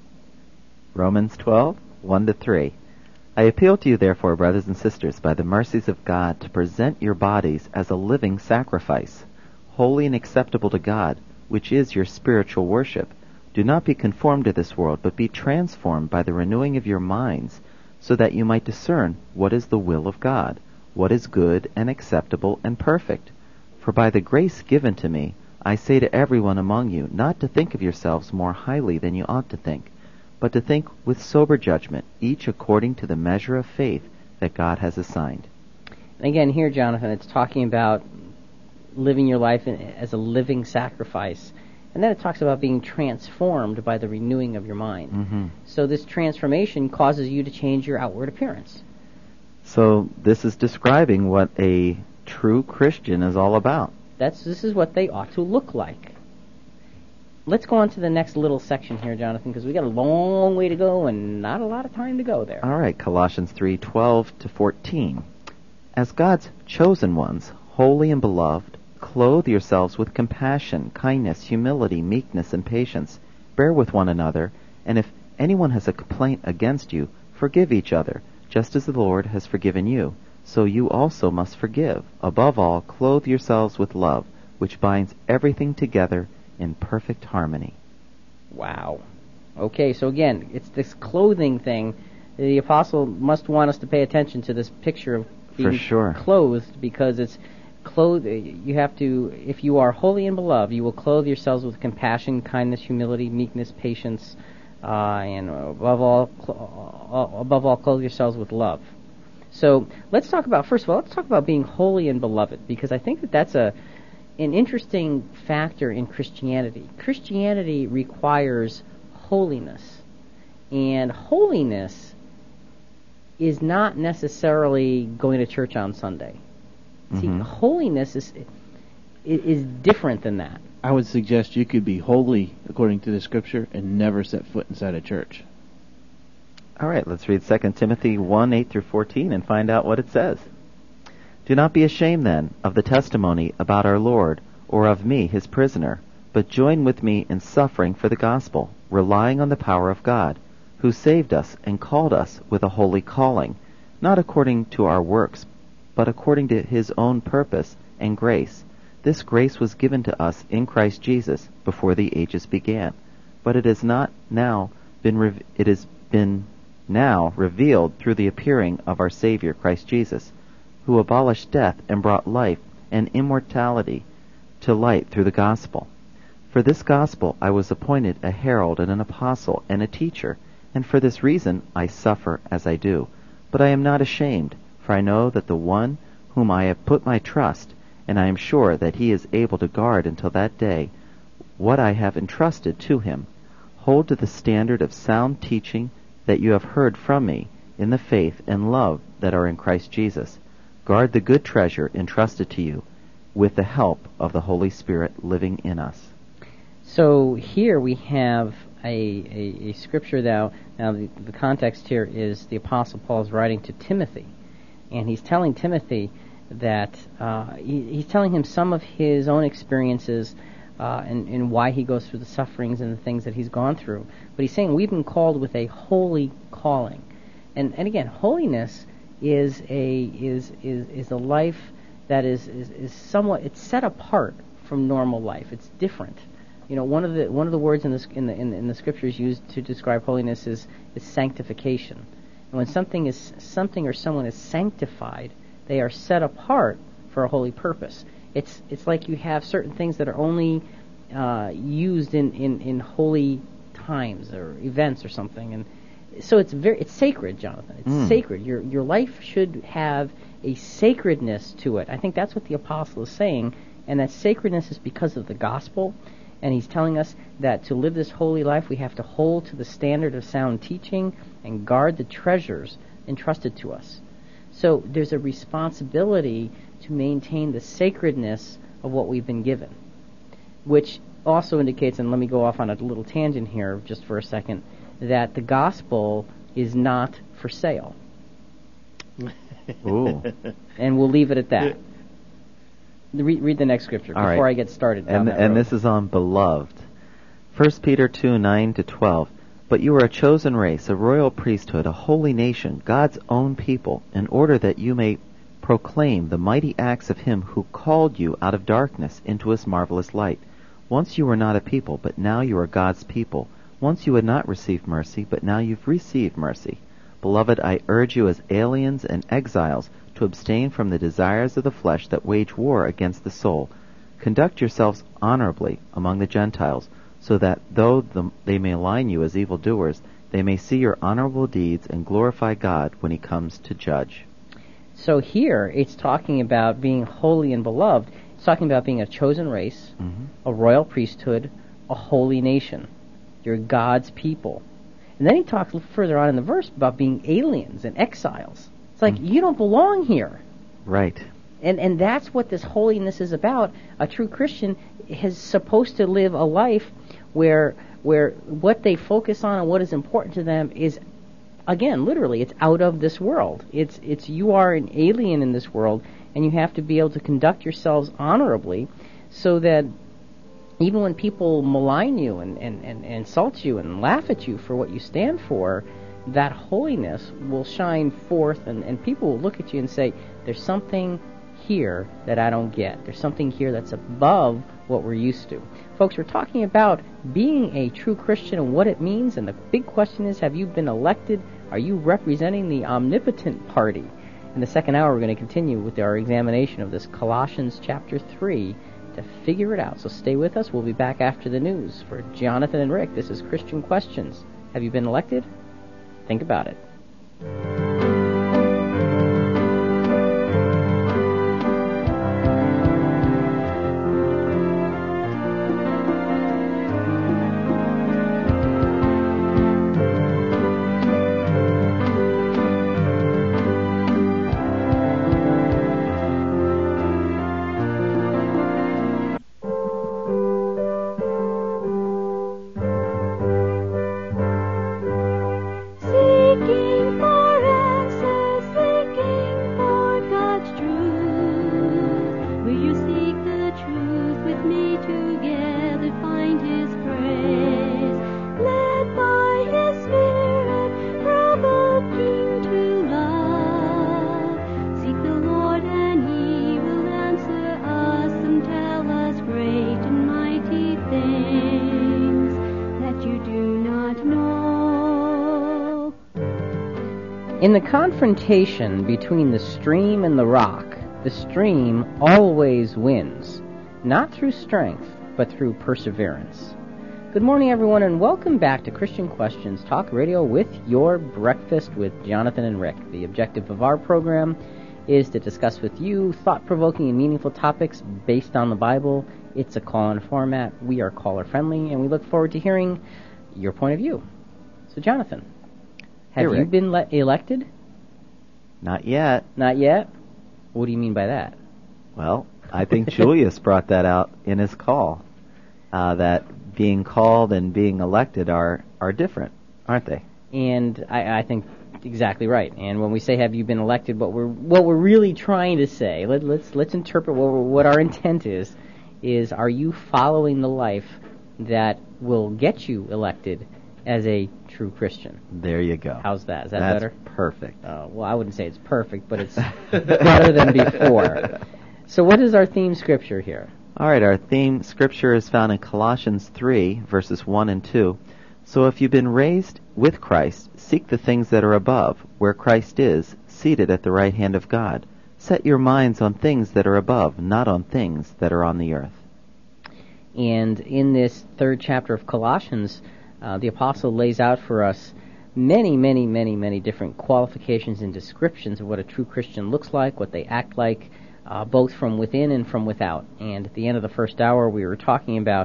Romans twelve, one to three. I appeal to you, therefore, brothers and sisters, by the mercies of God, to present your bodies as a living sacrifice, holy and acceptable to God, which is your spiritual worship. Do not be conformed to this world, but be transformed by the renewing of your minds, so that you might discern what is the will of God, what is good and acceptable and perfect. For by the grace given to me, I say to everyone among you not to think of yourselves more highly than you ought to think, but to think with sober judgment, each according to the measure of faith that God has assigned. And again, here, Jonathan, it's talking about living your life in, as a living sacrifice. And then it talks about being transformed by the renewing of your mind. Mm-hmm. So this transformation causes you to change your outward appearance. So this is describing what a true Christian is all about. That's This is what they ought to look like. Let's go on to the next little section here, Jonathan, because we got a long way to go and not a lot of time to go there. All right, Colossians three twelve to fourteen. As God's chosen ones, holy and beloved, clothe yourselves with compassion, kindness, humility, meekness, and patience. Bear with one another, and if anyone has a complaint against you, forgive each other, just as the Lord has forgiven you. So you also must forgive. Above all, clothe yourselves with love, which binds everything together in perfect harmony. Wow. Okay, so again, it's this clothing thing. The apostle must want us to pay attention to this picture of being For sure. clothed, because it's clothed. You have to, if you are holy and beloved, you will clothe yourselves with compassion, kindness, humility, meekness, patience, uh, and above all, cl- above all, clothe yourselves with love. So let's talk about, first of all, let's talk about being holy and beloved, because I think that that's a an interesting factor in Christianity. Christianity requires holiness, and holiness is not necessarily going to church on Sunday. Mm-hmm. See, holiness is is different than that. I would suggest you could be holy according to the Scripture and never set foot inside a church. All right, let's read Second Timothy one eight through fourteen and find out what it says. Do not be ashamed, then, of the testimony about our Lord, or of me, his prisoner, but join with me in suffering for the gospel, relying on the power of God, who saved us and called us with a holy calling, not according to our works, but according to his own purpose and grace. This grace was given to us in Christ Jesus before the ages began, but it has not now been re- it has been now revealed through the appearing of our Savior Christ Jesus, who abolished death and brought life and immortality to light through the gospel. For this gospel I was appointed a herald and an apostle and a teacher, and for this reason I suffer as I do. But I am not ashamed, for I know that the one whom I have put my trust, and I am sure that he is able to guard until that day what I have entrusted to him. Hold to the standard of sound teaching that you have heard from me in the faith and love that are in Christ Jesus. Guard the good treasure entrusted to you with the help of the Holy Spirit living in us. So here we have a, a, a scripture now. Now the, the context here is the Apostle Paul is writing to Timothy, and he's telling Timothy that uh, he, he's telling him some of his own experiences uh, and, and why he goes through the sufferings and the things that he's gone through. But he's saying we've been called with a holy calling, and and again, holiness is a is is is a life that is, is is somewhat, it's set apart from normal life. It's different. You know, one of the one of the words in this in the in the, in the scriptures used to describe holiness is is sanctification. And when something is something or someone is sanctified, they are set apart for a holy purpose. It's it's like you have certain things that are only uh, used in, in, in holy times or events or something, and so it's very it's sacred, Jonathan. It's mm. sacred. Your your life should have a sacredness to it. I think that's what the apostle is saying, and that sacredness is because of the gospel. And he's telling us that to live this holy life, we have to hold to the standard of sound teaching and guard the treasures entrusted to us. So there's a responsibility to maintain the sacredness of what we've been given, which also indicates, and let me go off on a little tangent here just for a second, that the gospel is not for sale. Ooh. And we'll leave it at that. Read, read the next scripture All before right. I get started down And, that and road. this is on beloved. First Peter two nine to twelve. But you are a chosen race, a royal priesthood, a holy nation, God's own people, in order that you may proclaim the mighty acts of him who called you out of darkness into his marvelous light. Once you were not a people, but now you are God's people. Once you had not received mercy, but now you've received mercy. Beloved, I urge you as aliens and exiles to abstain from the desires of the flesh that wage war against the soul. Conduct yourselves honorably among the Gentiles, so that though the, they malign you as evildoers, they may see your honorable deeds and glorify God when he comes to judge. So here, it's talking about being holy and beloved. It's talking about being a chosen race, Mm-hmm. a royal priesthood, a holy nation. You're God's people. And then he talks further on in the verse about being aliens and exiles. It's like, Mm-hmm. you don't belong here. Right. And and that's what this holiness is about. A true Christian is supposed to live a life where where what they focus on and what is important to them is, again, literally, it's out of this world. It's it's you are an alien in this world, and you have to be able to conduct yourselves honorably, so that even when people malign you and, and, and insult you and laugh at you for what you stand for, that holiness will shine forth, and, and people will look at you and say, there's something here that I don't get. There's something here that's above what we're used to. Folks, we're talking about being a true Christian and what it means, and the big question is, have you been elected? Are you representing the omnipotent party? In the second hour, we're going to continue with our examination of this Colossians chapter three to figure it out. So stay with us. We'll be back after the news. For Jonathan and Rick, this is Christian Questions. Have you been elected? Think about it. Seeking for answers, seeking for God's truth. Will you seek the truth with me together? Find His praise, led by His Spirit, provoking to love. Seek the Lord, and He will answer us and tell us great and mighty things that you do not know. In the confrontation between the stream and the rock, the stream always wins, not through strength, but through perseverance. Good morning, everyone, and welcome back to Christian Questions Talk Radio with your breakfast with Jonathan and Rick. The objective of our program is to discuss with you thought-provoking and meaningful topics based on the Bible. It's a call-in format. We are caller-friendly, and we look forward to hearing your point of view. So, Jonathan, have Hey, you Rick. been le- elected? Not yet. Not yet? What do you mean by that? Well, I think Julius brought that out in his call, uh, that being called and being elected are, are different, aren't they? And I, I think exactly right. And when we say "have you been elected," what we're what we're really trying to say, let, let's let's interpret what we're, what our intent is. Is are you following the life that will get you elected as a true Christian? There you go. How's that? Is that That's better? perfect. Uh, well, I wouldn't say it's perfect, but it's better than before. So, what is our theme scripture here? All right, our theme scripture is found in Colossians three, verses one and two. So if you've been raised with Christ, seek the things that are above, where Christ is, seated at the right hand of God. Set your minds on things that are above, not on things that are on the earth. And in this third chapter of Colossians, uh, the apostle lays out for us many, many, many, many different qualifications and descriptions of what a true Christian looks like, what they act like, uh, both from within and from without. And at the end of the first hour, we were talking about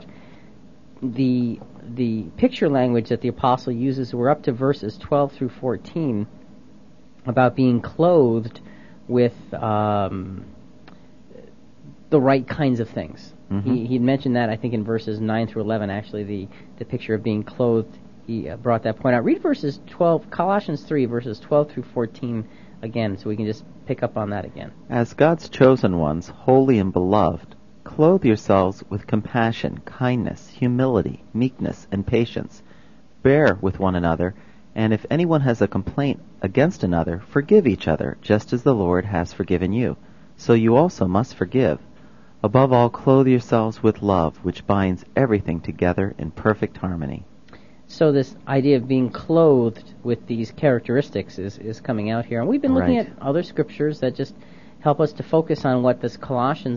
the the picture language that the apostle uses. We're up to verses twelve through fourteen about being clothed with um, the right kinds of things. Mm-hmm. He he'd mentioned that, I think, in verses nine through eleven, actually, the, the picture of being clothed. He uh, brought that point out. Read verses twelve, Colossians three, verses twelve through fourteen again, so we can just pick up on that again. As God's chosen ones, holy and beloved, clothe yourselves with compassion, kindness, humility, meekness, and patience. Bear with one another, and if anyone has a complaint against another, forgive each other, just as the Lord has forgiven you. So you also must forgive. Above all, clothe yourselves with love, which binds everything together in perfect harmony. So this idea of being clothed with these characteristics is, is coming out here. And we've been looking Right. at other scriptures that just help us to focus on what this Colossians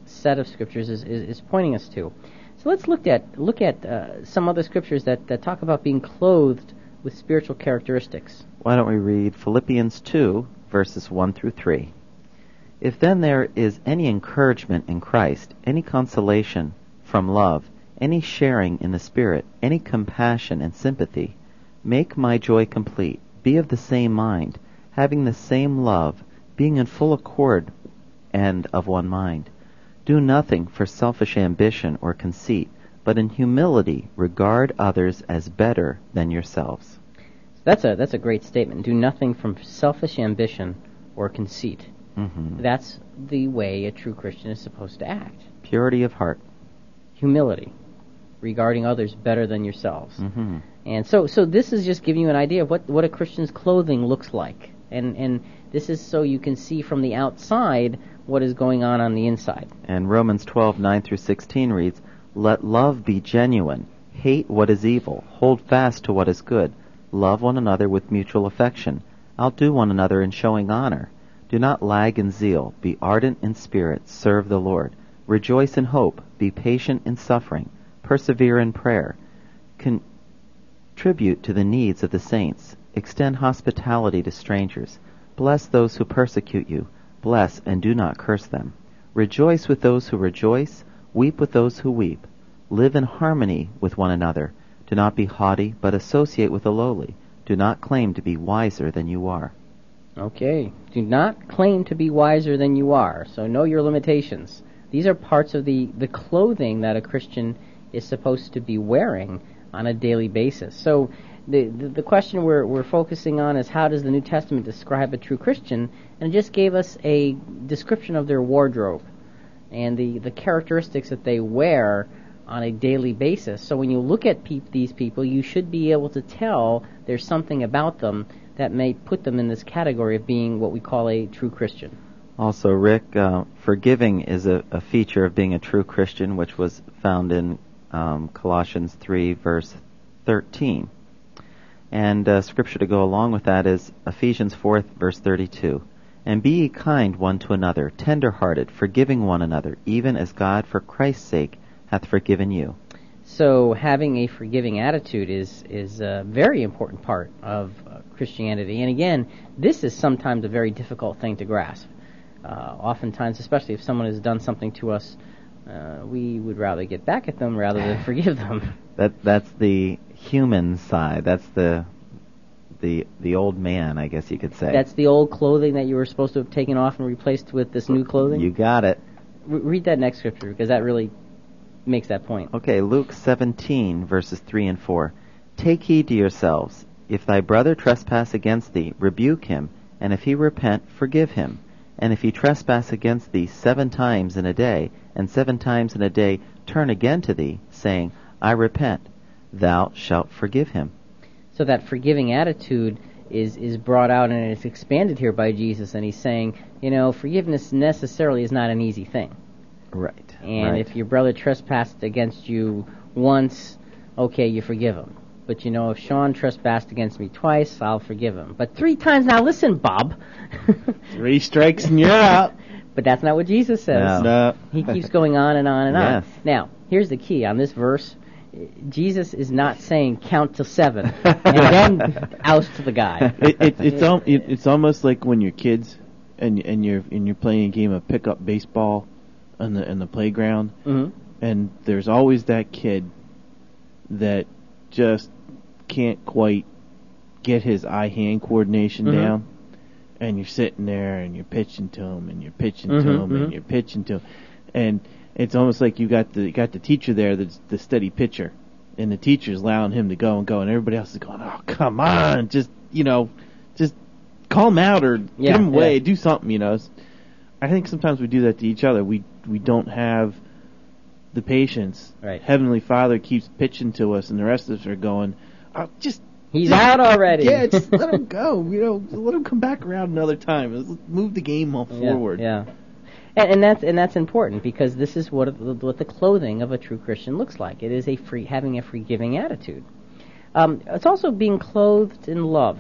set of scriptures is, is, is pointing us to. So let's look at look at uh, some other scriptures that, that talk about being clothed with spiritual characteristics. Why don't we read Philippians two, verses one through three. If then there is any encouragement in Christ, any consolation from love, any sharing in the Spirit, any compassion and sympathy, make my joy complete. Be of the same mind, having the same love, being in full accord and of one mind. Do nothing for selfish ambition or conceit, but in humility regard others as better than yourselves. That's a that's a great statement. Do nothing from selfish ambition or conceit. Mm-hmm. That's the way a true Christian is supposed to act. Purity of heart. Humility, regarding others better than yourselves. Mm-hmm. And so so this is just giving you an idea of what, what a Christian's clothing looks like. And and this is so you can see from the outside what is going on on the inside. And Romans twelve, nine through sixteen reads, Let love be genuine. Hate what is evil. Hold fast to what is good. Love one another with mutual affection. Outdo one another in showing honor. Do not lag in zeal. Be ardent in spirit. Serve the Lord. Rejoice in hope. Be patient in suffering. Persevere in prayer. Contribute to the needs of the saints. Extend hospitality to strangers. Bless those who persecute you. Bless and do not curse them. Rejoice with those who rejoice. Weep with those who weep. Live in harmony with one another. Do not be haughty, but associate with the lowly. Do not claim to be wiser than you are. Okay. Do not claim to be wiser than you are. So know your limitations. These are parts of the, the clothing that a Christian is supposed to be wearing on a daily basis. So the, the the question we're we're focusing on is how does the New Testament describe a true Christian? And it just gave us a description of their wardrobe and the, the characteristics that they wear on a daily basis. So when you look at pe- these people, you should be able to tell there's something about them that may put them in this category of being what we call a true Christian. Also, Rick, uh, forgiving is a, a feature of being a true Christian, which was found in um, Colossians three, verse thirteen. And uh, scripture to go along with that is Ephesians four, verse thirty-two. And be ye kind one to another, tender-hearted, forgiving one another, even as God for Christ's sake hath forgiven you. So having a forgiving attitude is is a very important part of uh, Christianity. And again, this is sometimes a very difficult thing to grasp. Uh, oftentimes, especially if someone has done something to us, uh, we would rather get back at them rather than forgive them. That that's the human side. That's the the the old man, I guess you could say. That's the old clothing that you were supposed to have taken off and replaced with this new clothing? You got it. Re- read that next scripture, because that really makes that point. Okay, Luke seventeen, verses three and four. Take heed to yourselves. If thy brother trespass against thee, rebuke him, and if he repent, forgive him. And if he trespass against thee seven times in a day, and seven times in a day turn again to thee, saying, I repent, thou shalt forgive him. So that forgiving attitude is, is brought out and it's expanded here by Jesus, and he's saying, you know, forgiveness necessarily is not an easy thing. Right. And right. if your brother trespassed against you once, okay, you forgive him. But, you know, if Sean trespassed against me twice, I'll forgive him. But three times, now listen, Bob. Three strikes and you're out. But that's not what Jesus says. No. No. He keeps going on and on and Yes. on. Now, here's the key on this verse. Jesus is not saying count to seven and then oust the guy. It, it, it's al- it, it's almost like when you're kids and and you're and you're playing a game of pickup baseball on the in the playground, Mm-hmm. and there's always that kid that just can't quite get his eye-hand coordination Mhm. down, and you're sitting there and you're pitching to him and you're pitching Mhm, to him mhm. and you're pitching to him, and it's almost like you got the you got the teacher there that's the steady pitcher, and the teacher's allowing him to go and go, and everybody else is going, oh come on, just you know, just call him out or Yeah, get him away, yeah. do something, you know. It's- I think sometimes we do that to each other. We we don't have the patience. Right. Heavenly Father keeps pitching to us, and the rest of us are going, oh, just He's just- out already. Yeah, just let him go. You know, just let him come back around another time. Let's move the game on Yeah, forward. Yeah, and, and that's and that's important because this is what what the clothing of a true Christian looks like. It is a free having a forgiving attitude. Um, it's also being clothed in love.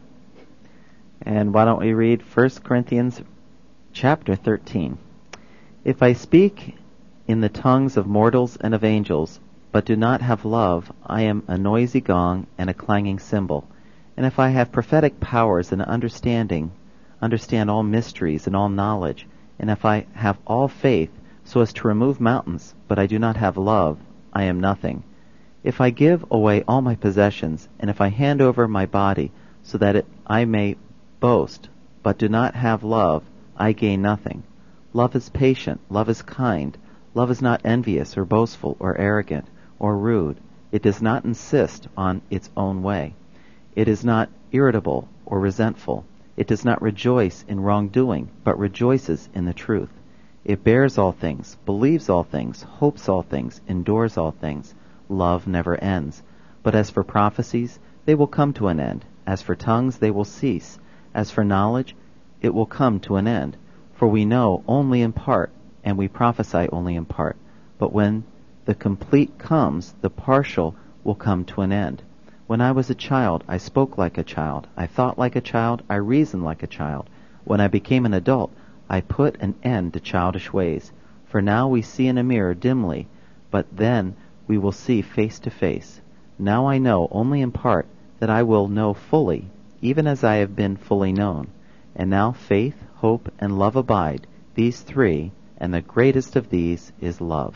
And why don't we read First Corinthians chapter thirteen. If I speak in the tongues of mortals and of angels, but do not have love, I am a noisy gong and a clanging cymbal. And if I have prophetic powers and understanding, understand all mysteries and all knowledge, and if I have all faith so as to remove mountains, but I do not have love, I am nothing. If I give away all my possessions, and if I hand over my body so that it, I may boast, but do not have love, I gain nothing. Love is patient, love is kind, love is not envious or boastful or arrogant or rude. It does not insist on its own way. It is not irritable or resentful. It does not rejoice in wrongdoing, but rejoices in the truth. It bears all things, believes all things, hopes all things, endures all things. Love never ends. But as for prophecies, they will come to an end. As for tongues, they will cease. As for knowledge, it will come to an end. For we know only in part, and we prophesy only in part. But when the complete comes, the partial will come to an end. When I was a child, I spoke like a child. I thought like a child. I reasoned like a child. When I became an adult, I put an end to childish ways. For now we see in a mirror dimly, but then we will see face to face. Now I know only in part, that I will know fully, even as I have been fully known. And now faith, hope, and love abide, these three, and the greatest of these is love.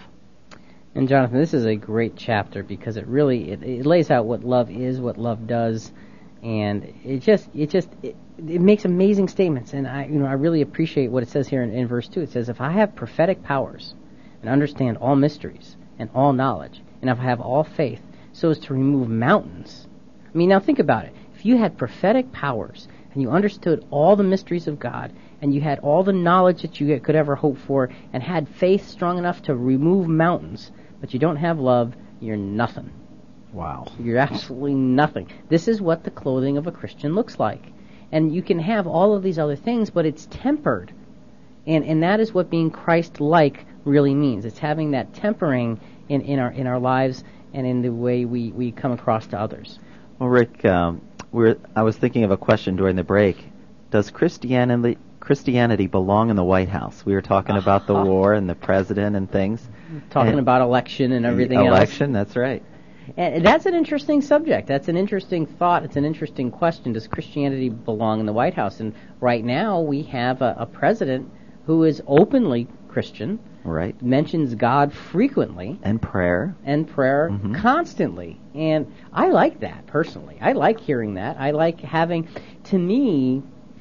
And Jonathan, this is a great chapter because it really it, it lays out what love is, what love does, and it just it just it, it makes amazing statements. And I you know I really appreciate what it says here in, in verse two. It says, "If I have prophetic powers and understand all mysteries and all knowledge, and if I have all faith, so as to remove mountains." I mean, now think about it. If you had prophetic powers and you understood all the mysteries of God, and you had all the knowledge that you could ever hope for, and had faith strong enough to remove mountains, but you don't have love, you're nothing. Wow. You're absolutely nothing. This is what the clothing of a Christian looks like. And you can have all of these other things, but it's tempered. And and that is what being Christ-like really means. It's having that tempering in, in our in our lives and in the way we, we come across to others. Well, Rick, um, we're, I was thinking of a question during the break. Does Christianity Christianity belong in the White House? We were talking uh-huh. about the war and the president and things. Talking and about election and everything election, else. Election, that's right. And that's an interesting subject. That's an interesting thought. It's an interesting question. Does Christianity belong in the White House? And right now we have a, a president who is openly Christian. Right. Mentions God frequently. And prayer. And prayer mm-hmm. constantly. And I like that, personally. I like hearing that. I like having, to me,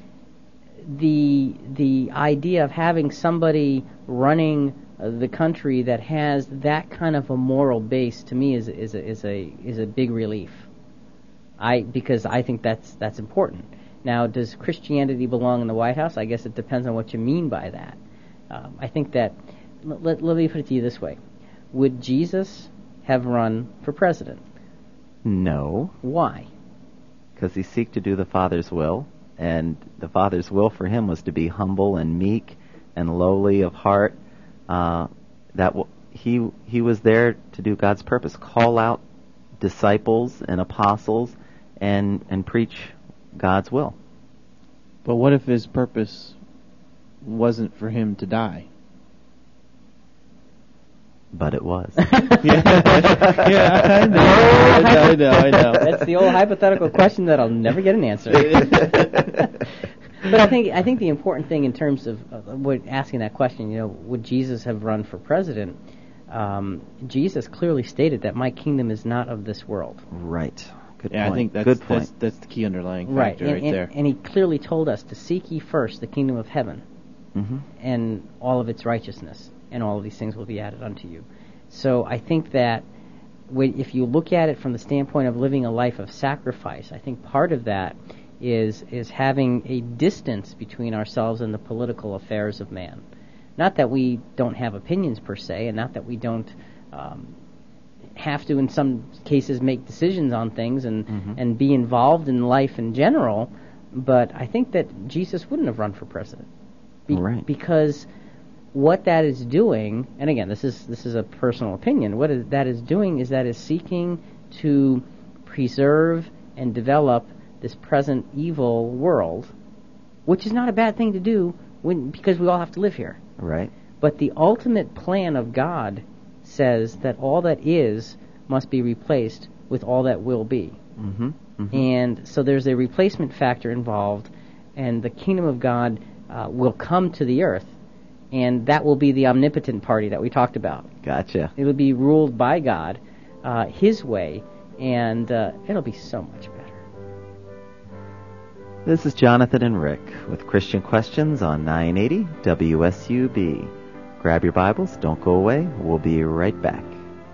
the the idea of having somebody running uh, the country that has that kind of a moral base, to me, is is a, is a is a big relief. I because I think that's that's important. Now, does Christianity belong in the White House? I guess it depends on what you mean by that. Um, I think that let, let me put it to you this way: would Jesus have run for president? No. Why? Because he seek to do the Father's will. And the Father's will for him was to be humble and meek and lowly of heart. Uh, that w- he he was there to do God's purpose, call out disciples and apostles, and and preach God's will. But what if his purpose wasn't for him to die? But it was. yeah, yeah, I know, I know, I know. That's the old hypothetical question that I'll never get an answer. But I think I think the important thing in terms of, of what, asking that question, you know, would Jesus have run for president? Um, Jesus clearly stated that my kingdom is not of this world. Right. Good yeah, point. I think that's, Good point. that's that's the key underlying right. factor and, right and, there. And he clearly told us to seek ye first the kingdom of heaven, mm-hmm. and all of its righteousness, and all of these things will be added unto you. So I think that when, if you look at it from the standpoint of living a life of sacrifice, I think part of that is is having a distance between ourselves and the political affairs of man. Not that we don't have opinions per se, and not that we don't um, have to, in some cases, make decisions on things and, mm-hmm. and be involved in life in general, but I think that Jesus wouldn't have run for president. Be- right. Because what that is doing, and again, this is this is a personal opinion, what is, that is doing is that is seeking to preserve and develop this present evil world, which is not a bad thing to do when, because we all have to live here. Right. But the ultimate plan of God says that all that is must be replaced with all that will be. Mm-hmm. Mm-hmm. And so there's a replacement factor involved, and the kingdom of God uh, will come to the earth, and that will be the omnipotent party that we talked about. Gotcha. It will be ruled by God, uh, His way, and uh, it'll be so much better. This is Jonathan and Rick with Christian Questions on nine eighty W S U B. Grab your Bibles, don't go away, we'll be right back.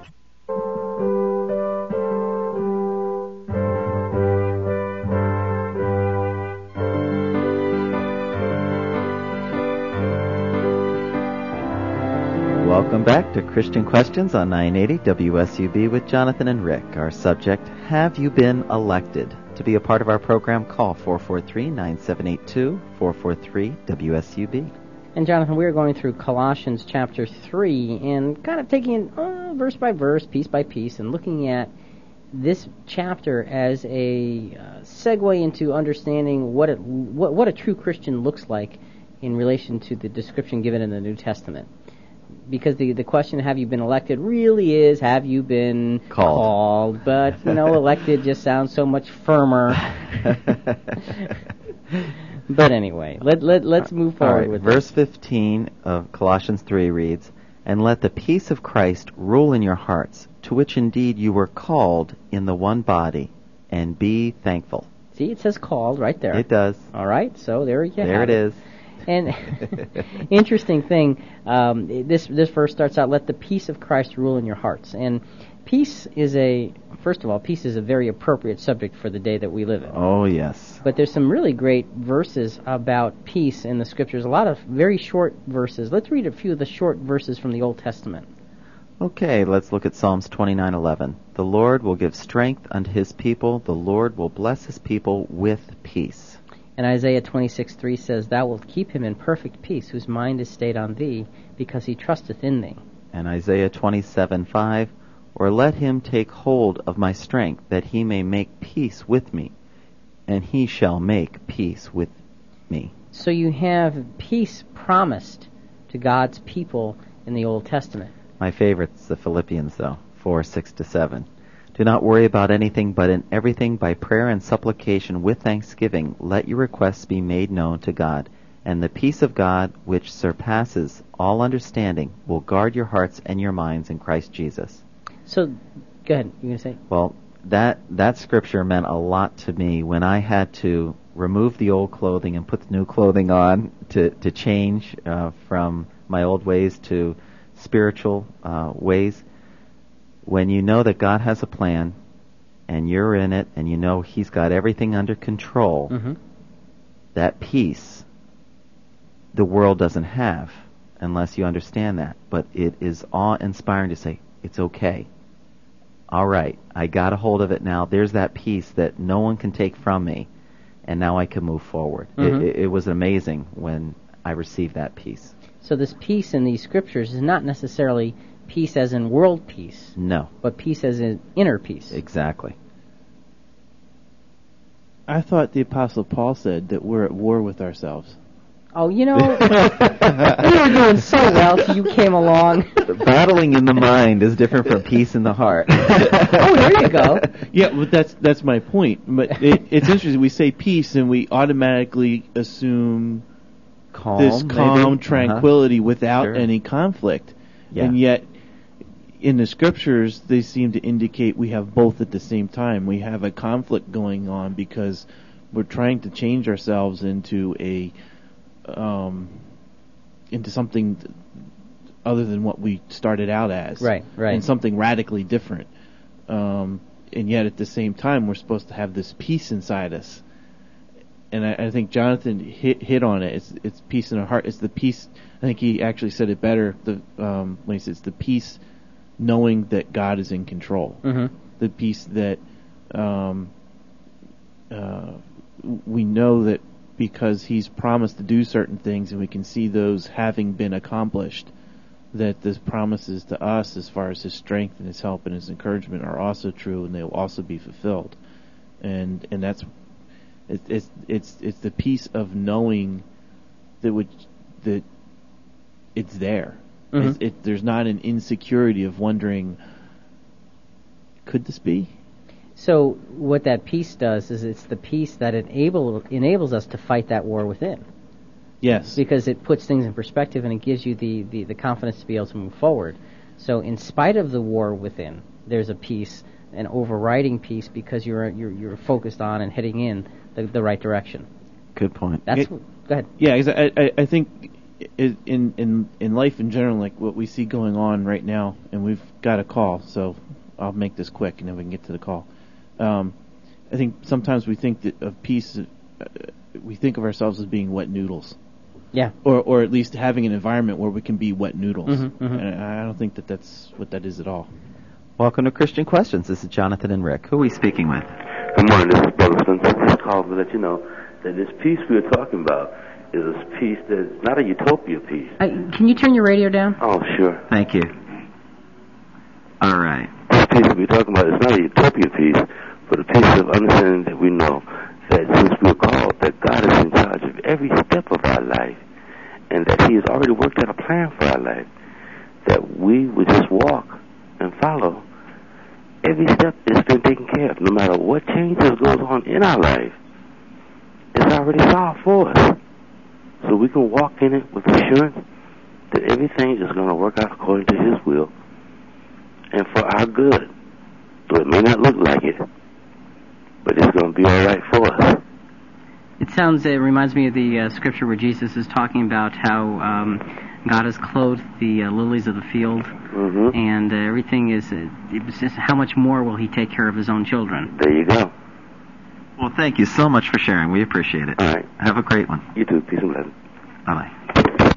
Welcome back to Christian Questions on nine eighty W S U B with Jonathan and Rick. Our subject, have you been elected? To be a part of our program, call four four three, nine seven eight two, four four three W S U B. And Jonathan, we are going through Colossians chapter three and kind of taking uh, verse by verse, piece by piece, and looking at this chapter as a uh, segue into understanding what, it, what what a true Christian looks like in relation to the description given in the New Testament. Because the the question, have you been elected, really is, have you been called? called? But, you know, elected just sounds so much firmer. But anyway, let, let, let's move forward All right, with verse this. fifteen of Colossians three reads, "And let the peace of Christ rule in your hearts, to which indeed you were called in the one body, and be thankful." See, it says called right there. It does. All right, so there you There have it is. And interesting thing, um, this this verse starts out, "Let the peace of Christ rule in your hearts." And peace is a, first of all, peace is a very appropriate subject for the day that we live in. Oh, yes. But there's some really great verses about peace in the Scriptures, a lot of very short verses. Let's read a few of the short verses from the Old Testament. Okay, let's look at Psalms twenty-nine eleven. "The Lord will give strength unto his people. The Lord will bless his people with peace." And Isaiah twenty-six three says, "Thou wilt keep him in perfect peace, whose mind is stayed on thee, because he trusteth in thee." And Isaiah twenty-seven five, "Or let him take hold of my strength, that he may make peace with me, and he shall make peace with me." So you have peace promised to God's people in the Old Testament. My favorite's the Philippians, though, four six to seven. "Do not worry about anything, but in everything by prayer and supplication with thanksgiving, let your requests be made known to God. And the peace of God, which surpasses all understanding, will guard your hearts and your minds in Christ Jesus." So, go ahead. You going to say? Well, that that scripture meant a lot to me when I had to remove the old clothing and put the new clothing on to, to change uh, from my old ways to spiritual uh, ways. When you know that God has a plan, and you're in it, and you know He's got everything under control, Mm-hmm. that peace the world doesn't have unless you understand that. But it is awe-inspiring to say, it's okay. All right, I got a hold of it now. There's that peace that no one can take from me, and now I can move forward. Mm-hmm. It, it, it was amazing when I received that peace. So this peace in these scriptures is not necessarily peace as in world peace, No, but peace as in inner peace. exactly. I thought the Apostle Paul said that we're at war with ourselves. Oh, you know, we were doing so well till you came along. Battling in the mind is different from peace in the heart. Oh, there you go. Yeah, but that's that's my point. But it, it's interesting. We say peace, and we automatically assume Calm, this calm maybe? tranquility Uh-huh. without Sure. any conflict. Yeah. And yet, in the scriptures, they seem to indicate we have both at the same time. We have a conflict going on because we're trying to change ourselves into a um, into something th- other than what we started out as. Right, right. And something radically different. Um, and yet, at the same time, we're supposed to have this peace inside us. And I, I think Jonathan hit hit on it. It's it's peace in our heart. It's the peace. I think he actually said it better. The um, when he says it's the peace, knowing that God is in control. Mm-hmm. The peace that um, uh, we know that because He's promised to do certain things, and we can see those having been accomplished, that His promises to us, as far as His strength and His help and His encouragement, are also true, and they will also be fulfilled. And and that's it, it's it's it's the peace of knowing that would that it's there. Mm-hmm. It's, it, there's not an insecurity of wondering, could this be? So what that peace does is it's the peace that enable, enables us to fight that war within. Yes. Because it puts things in perspective and it gives you the, the, the confidence to be able to move forward. So in spite of the war within, there's a peace, an overriding peace, because you're you're, you're focused on and heading in the, the right direction. Good point. That's It- what, go ahead. Yeah, 'cause I, I, I think i- in in in life in general, like what we see going on right now, and we've got a call, so I'll make this quick, and then we can get to the call. Um, I think sometimes we think that of peace, uh, we think of ourselves as being wet noodles, Yeah. or or at least having an environment where we can be wet noodles. Mhm, mhm. And I I don't think that that's what that is at all. Welcome to Christian Questions. This is Jonathan and Rick. Who are we speaking with? Good morning, this is Brother Spencer. I just called to let you know that this peace we were talking about is a peace that's not a utopia peace. I, can you turn your radio down? Oh, sure. Thank you. All right. This peace we're talking about is not a utopia peace, but a peace of understanding that we know that since we're called, that God is in charge of every step of our life, and that He has already worked out a plan for our life, that we would just walk and follow. Every step has been taken care of. No matter what changes goes on in our life, it's already solved for us. So we can walk in it with assurance that everything is going to work out according to His will and for our good. So it may not look like it, but it's going to be all right for us. It sounds, it reminds me of the uh, scripture where Jesus is talking about how um, God has clothed the uh, lilies of the field, Mm-hmm. and uh, everything is, uh, it was just how much more will He take care of His own children? There you go. Well, thank you so much for sharing. We appreciate it. All right. Have a great one. You too. Peace and blessings. Bye-bye.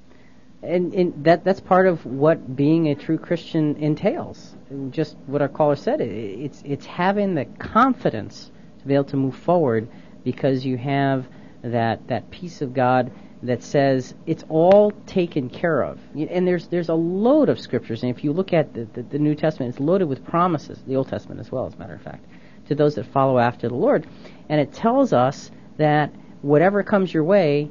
And, and that that's part of what being a true Christian entails. Just what our caller said, it, it's it's having the confidence to be able to move forward because you have that that peace of God that says it's all taken care of. And there's there's a load of scriptures, and if you look at the, the, the New Testament, it's loaded with promises, the Old Testament as well, as a matter of fact, to those that follow after the Lord. And it tells us that whatever comes your way,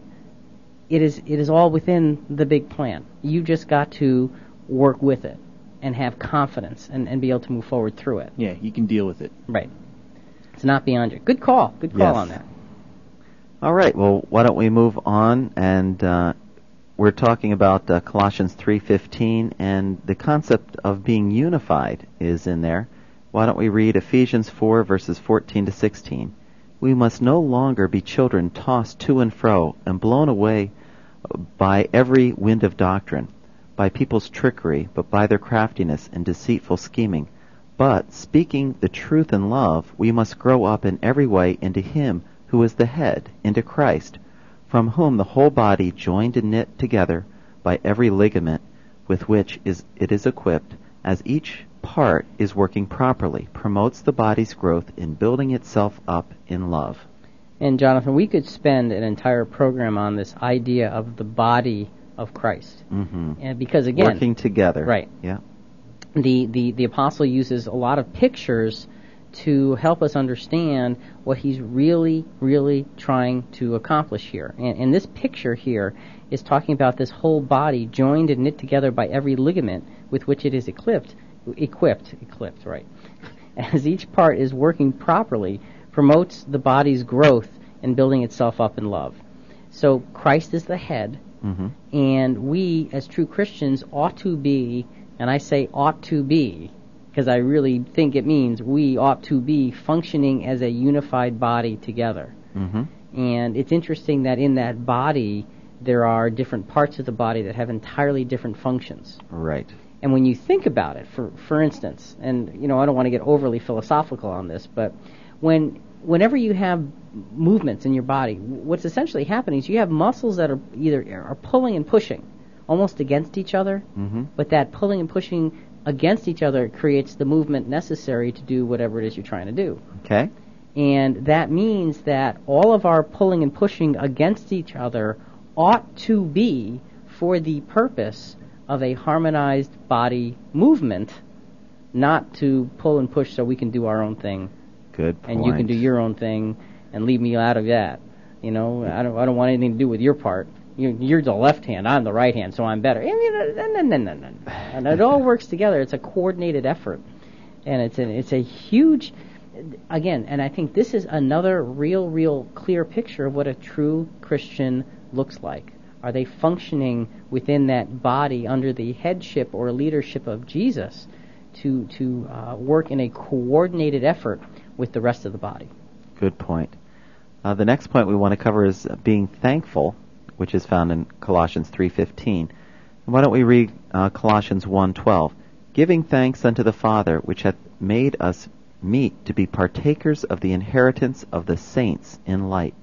it is it is all within the big plan. You just got to work with it and have confidence and, and be able to move forward through it. Yeah, you can deal with it. Right. It's not beyond you. Good call. Good call Yes. on that. All right. Well, why don't we move on? And uh, we're talking about uh, Colossians three fifteen, and the concept of being unified is in there. Why don't we read Ephesians four, verses fourteen to sixteen? We must no longer be children tossed to and fro and blown away by every wind of doctrine, by people's trickery, but by their craftiness and deceitful scheming. But, speaking the truth in love, we must grow up in every way into Him who is the head, into Christ, from whom the whole body, joined and knit together by every ligament with which is it is equipped, as each part is working properly, promotes the body's growth in building itself up in love. And Jonathan, we could spend an entire program on this idea of the body of Christ. Mm-hmm. And because again, Working together. right. Yeah. the, the, the apostle uses a lot of pictures to help us understand what he's really, really trying to accomplish here. And, and this picture here is talking about this whole body joined and knit together by every ligament with which it is equipped, equipped, equipped, right. As each part is working properly, promotes the body's growth and building itself up in love. So Christ is the head, Mm-hmm. and we, as true Christians, ought to be, and I say ought to be, because I really think it means we ought to be functioning as a unified body together. Mm-hmm. And it's interesting that in that body, there are different parts of the body that have entirely different functions. Right. And when you think about it, for for instance, and you know, I don't want to get overly philosophical on this, but when whenever you have movements in your body, what's essentially happening is you have muscles that are either are pulling and pushing almost against each other, Mm-hmm. but that pulling and pushing against each other creates the movement necessary to do whatever it is you're trying to do. Okay. And that means that all of our pulling and pushing against each other ought to be for the purpose of a harmonized body movement, not to pull and push so we can do our own thing Good point. and you can do your own thing and leave me out of that. You know, I don't I don't want anything to do with your part. you, you're the left hand, I'm the right hand, so I'm better. No, no, no, no, no. And it all works together. It's a coordinated effort, and it's an, it's a huge, again, and I think this is another real, real clear picture of what a true Christian looks like. Are they functioning within that body under the headship or leadership of Jesus to to uh, work in a coordinated effort with the rest of the body? Good point. Uh, the next point we want to cover is being thankful, which is found in Colossians three fifteen. And why don't we read uh, Colossians one twelve? Giving thanks unto the Father, which hath made us meet to be partakers of the inheritance of the saints in light.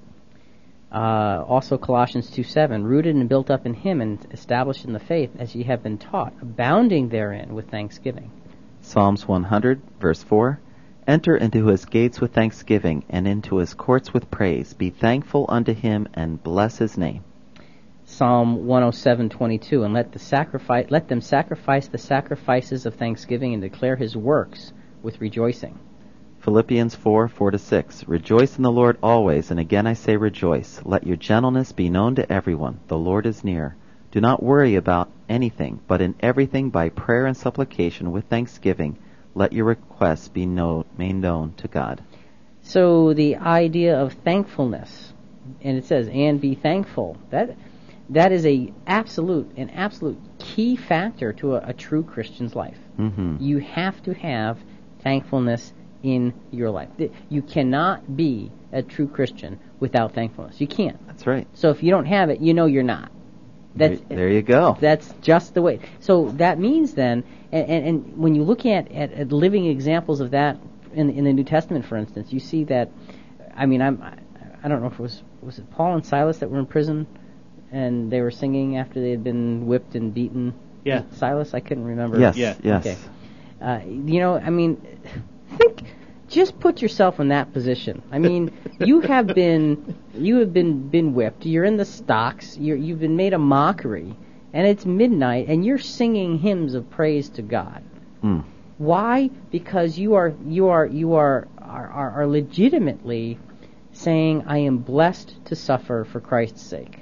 Uh, also Colossians two seven, rooted and built up in him and established in the faith as ye have been taught, abounding therein with thanksgiving. Psalms one hundred, verse four, enter into his gates with thanksgiving, and into his courts with praise. Be thankful unto him, and bless his name. Psalm one oh seven twenty-two, and let the sacrifice, let them sacrifice the sacrifices of thanksgiving, and declare his works with rejoicing. Philippians four, four to six, rejoice in the Lord always, and again I say rejoice. Let your gentleness be known to everyone. The Lord is near. Do not worry about anything, but in everything by prayer and supplication with thanksgiving, let your requests be known, made known to God. So the idea of thankfulness, and it says, and be thankful, that that is a absolute, an absolute key factor to a, a true Christian's life. Mm-hmm. You have to have thankfulness in your life. You cannot be a true Christian without thankfulness. You can't. That's right. So if you don't have it, you know you're not. That's, there, there you go. That's just the way. So that means then, and, and, and when you look at, at, at living examples of that in, in the New Testament, for instance, you see that, I mean, I'm, I don't know if it was, was it Paul and Silas that were in prison and they were singing after they had been whipped and beaten? Yeah. Silas? I couldn't remember. Yes, Yeah. yes. Okay. Uh, you know, I mean, think, just put yourself in that position. I mean, you have been, you have been, been whipped. You're in the stocks. You're, you've been made a mockery, and it's midnight, and you're singing hymns of praise to God. Mm. Why? Because you are, you are, you are, are, are, are legitimately saying, "I am blessed to suffer for Christ's sake."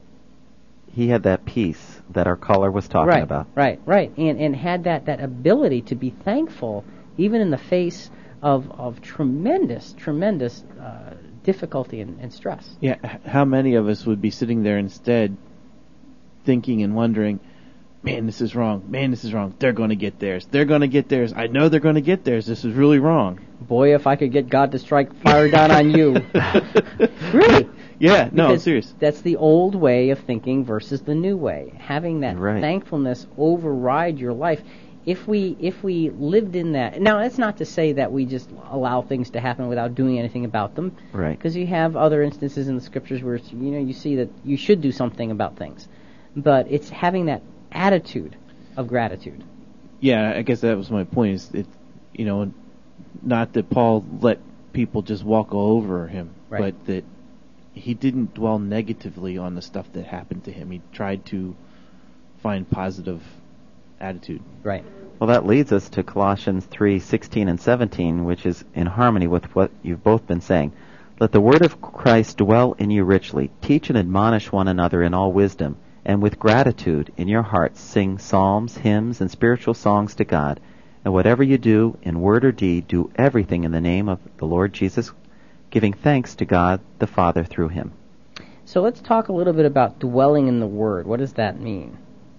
He had that peace that our caller was talking right, about. Right, right, and and had that, that ability to be thankful even in the face of of tremendous, tremendous uh, difficulty and, and stress. Yeah, h- how many of us would be sitting there instead thinking and wondering, man, this is wrong, man, this is wrong, they're going to get theirs, they're going to get theirs, I know they're going to get theirs, this is really wrong. Boy, if I could get God to strike fire down on you. Really? Yeah, no, I'm Because serious. that's the old way of thinking versus the new way. Having that Right. thankfulness override your life. If we if we lived in that, now that's not to say that we just allow things to happen without doing anything about them. Right. Because you have other instances in the scriptures where it's, you know you see that you should do something about things, but it's having that attitude of gratitude. Yeah, I guess that was my point. Is it, you know, not that Paul let people just walk all over him, Right. but that he didn't dwell negatively on the stuff that happened to him. He tried to find positive attitude. Right. Well, that leads us to Colossians three sixteen and seventeen, which is in harmony with what you've both been saying. Let the word of Christ dwell in you richly. Teach and admonish one another in all wisdom, and with gratitude in your hearts sing psalms, hymns, and spiritual songs to God. And whatever you do, in word or deed, do everything in the name of the Lord Jesus, giving thanks to God the Father through him. So let's talk a little bit about dwelling in the Word. What does that mean?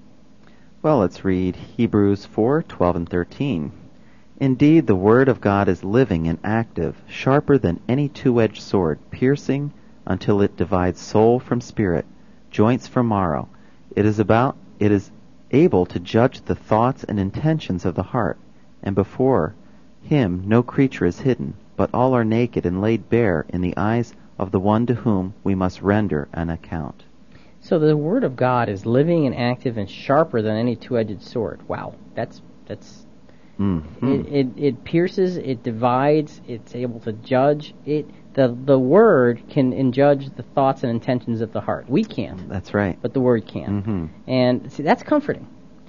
Well, let's read Hebrews four twelve and thirteen. Indeed, the Word of God is living and active, sharper than any two-edged sword, piercing until it divides soul from spirit, joints from marrow. It is about it is able to judge the thoughts and intentions of the heart, and before him no creature is hidden, but all are naked and laid bare in the eyes of the one to whom we must render an account. So the Word of God is living and active and sharper than any two-edged sword. Wow, that's that's Mm-hmm. it, it. It pierces, it divides, it's able to judge. It the the Word can in judge the thoughts and intentions of the heart. We can't, That's right. but the Word can. Mm-hmm. And see, that's comforting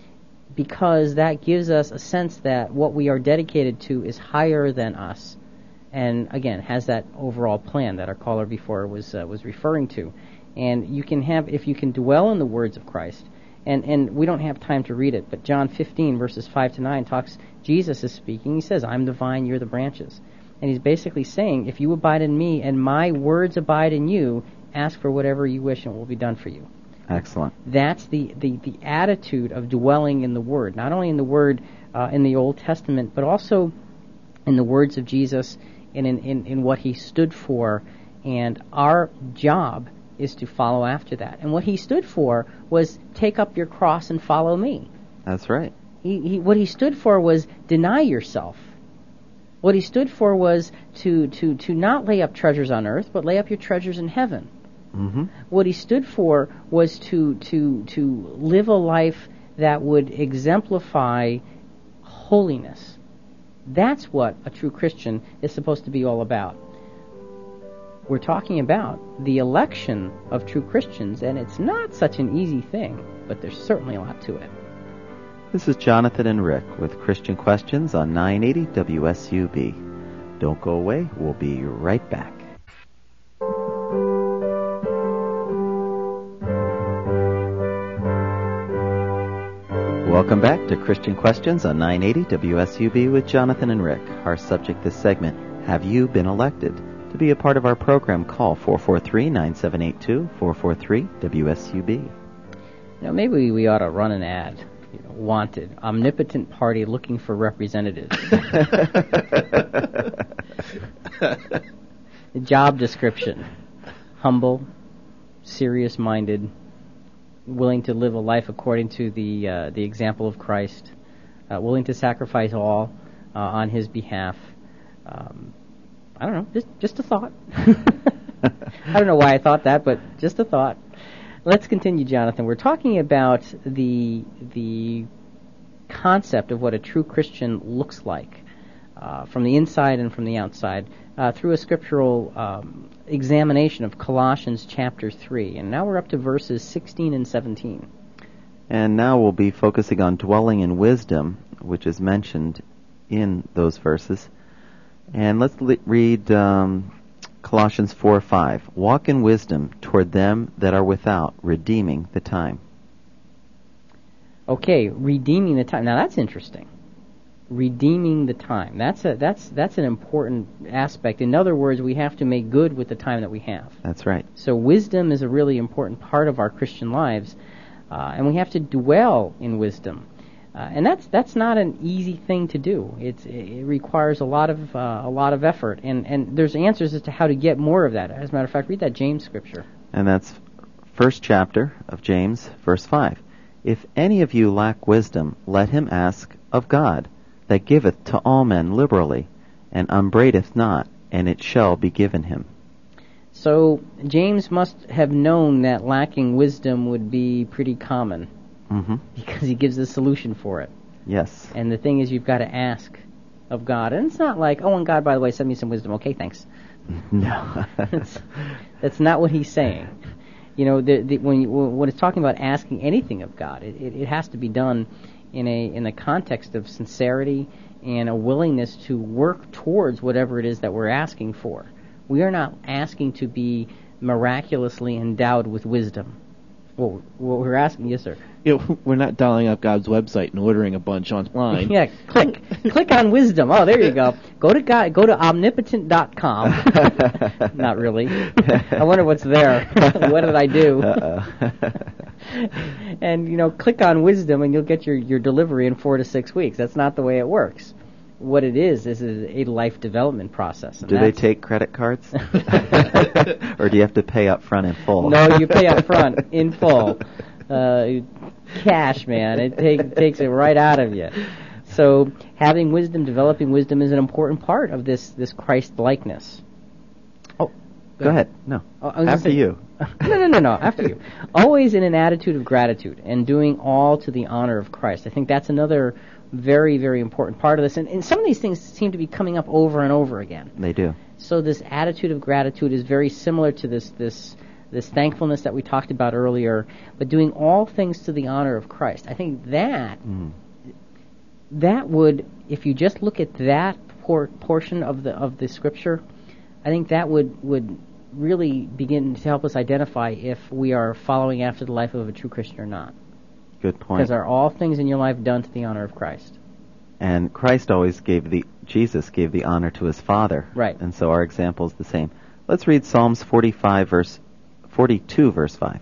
because that gives us a sense that what we are dedicated to is higher than us, and again has that overall plan that our caller before was uh, was referring to. And you can have, if you can dwell in the words of Christ, and, and we don't have time to read it, but John fifteen, verses five to nine talks, Jesus is speaking. He says, I'm the vine, you're the branches. And he's basically saying, if you abide in me and my words abide in you, ask for whatever you wish and it will be done for you. Excellent. That's the, the, the attitude of dwelling in the Word, not only in the Word uh, in the Old Testament, but also in the words of Jesus and in, in, in what he stood for. And our job is to follow after that. And what he stood for was take up your cross and follow me. That's right. He, he, what he stood for was deny yourself. What he stood for was to, to, to not lay up treasures on earth, but lay up your treasures in heaven. Mm-hmm. What he stood for was to, to, to live a life that would exemplify holiness. That's what a true Christian is supposed to be all about. We're talking about the election of true Christians, and it's not such an easy thing, but there's certainly a lot to it. This is Jonathan and Rick with Christian Questions on nine eighty W S U B. Don't go away. We'll be right back. Welcome back to Christian Questions on nine eighty W S U B with Jonathan and Rick. Our subject this segment, have you been elected? To be a part of our program, call four four three, nine seven eight two, four four three, W S U B. You know, maybe we ought to run an ad. You know, wanted, omnipotent party looking for representatives. Job description, humble, serious-minded, willing to live a life according to the uh, the example of Christ, uh, willing to sacrifice all uh, on his behalf. Um, I don't know, just just a thought. I don't know why I thought that, but just a thought. Let's continue, Jonathan. We're talking about the the concept of what a true Christian looks like uh, from the inside and from the outside uh, through a scriptural um, examination of Colossians chapter three. And now we're up to verses sixteen and seventeen. And now we'll be focusing on dwelling in wisdom, which is mentioned in those verses. And let's li- read um, Colossians four five. Walk in wisdom toward them that are without, redeeming the time. Okay, redeeming the time. Now that's interesting. Redeeming the time. That's a that's that's an important aspect. In other words, we have to make good with the time that we have. That's right. So wisdom is a really important part of our Christian lives, uh, and we have to dwell in wisdom. Uh, and that's that's not an easy thing to do. It's, it requires a lot of uh, a lot of effort, and, and there's answers as to how to get more of that. As a matter of fact, read that James scripture. And that's first chapter of James, verse five. If any of you lack wisdom, let him ask of God, that giveth to all men liberally, and upbraideth not, and it shall be given him. So James must have known that lacking wisdom would be pretty common. Mm-hmm. Because he gives the solution for it. Yes. And the thing is, you've got to ask of God. And it's not like, oh, and God, by the way, send me some wisdom. Okay, thanks. No. that's, that's not what he's saying. You know, the, the, when, you, when it's talking about asking anything of God, it, it, it has to be done in a in the context of sincerity and a willingness to work towards whatever it is that we're asking for. We are not asking to be miraculously endowed with wisdom. Well, what we're asking, yes, sir. You know, we're not dialing up God's website and ordering a bunch online. Yeah, click, click on wisdom. Oh, there you go. Go to God, go to omnipotent dot com. Not really. I wonder what's there. What did I do? And you know, click on wisdom, and you'll get your your delivery in four to six weeks. That's not the way it works. What it is is a life development process. Do they take credit cards? Or do you have to pay up front in full? No, you pay up front in full. Uh, cash, man. It take, takes it right out of you. So having wisdom, developing wisdom is an important part of this, this Christ-likeness. Oh, go, go ahead. ahead. No. Oh, after say, you. no, no, no, no. After you. Always in an attitude of gratitude and doing all to the honor of Christ. I think that's another very, very important part of this. And, and some of these things seem to be coming up over and over again. They do. So this attitude of gratitude is very similar to this this this thankfulness that we talked about earlier, but doing all things to the honor of Christ. I think that mm. that would, if you just look at that por- portion of the of the scripture, I think that would would really begin to help us identify if we are following after the life of a true Christian or not. Good point. Because are all things in your life done to the honor of Christ? And Christ always gave the, Jesus gave the honor to his Father. Right. And so our example is the same. Let's read Psalms forty-five, verse, forty-two, verse five.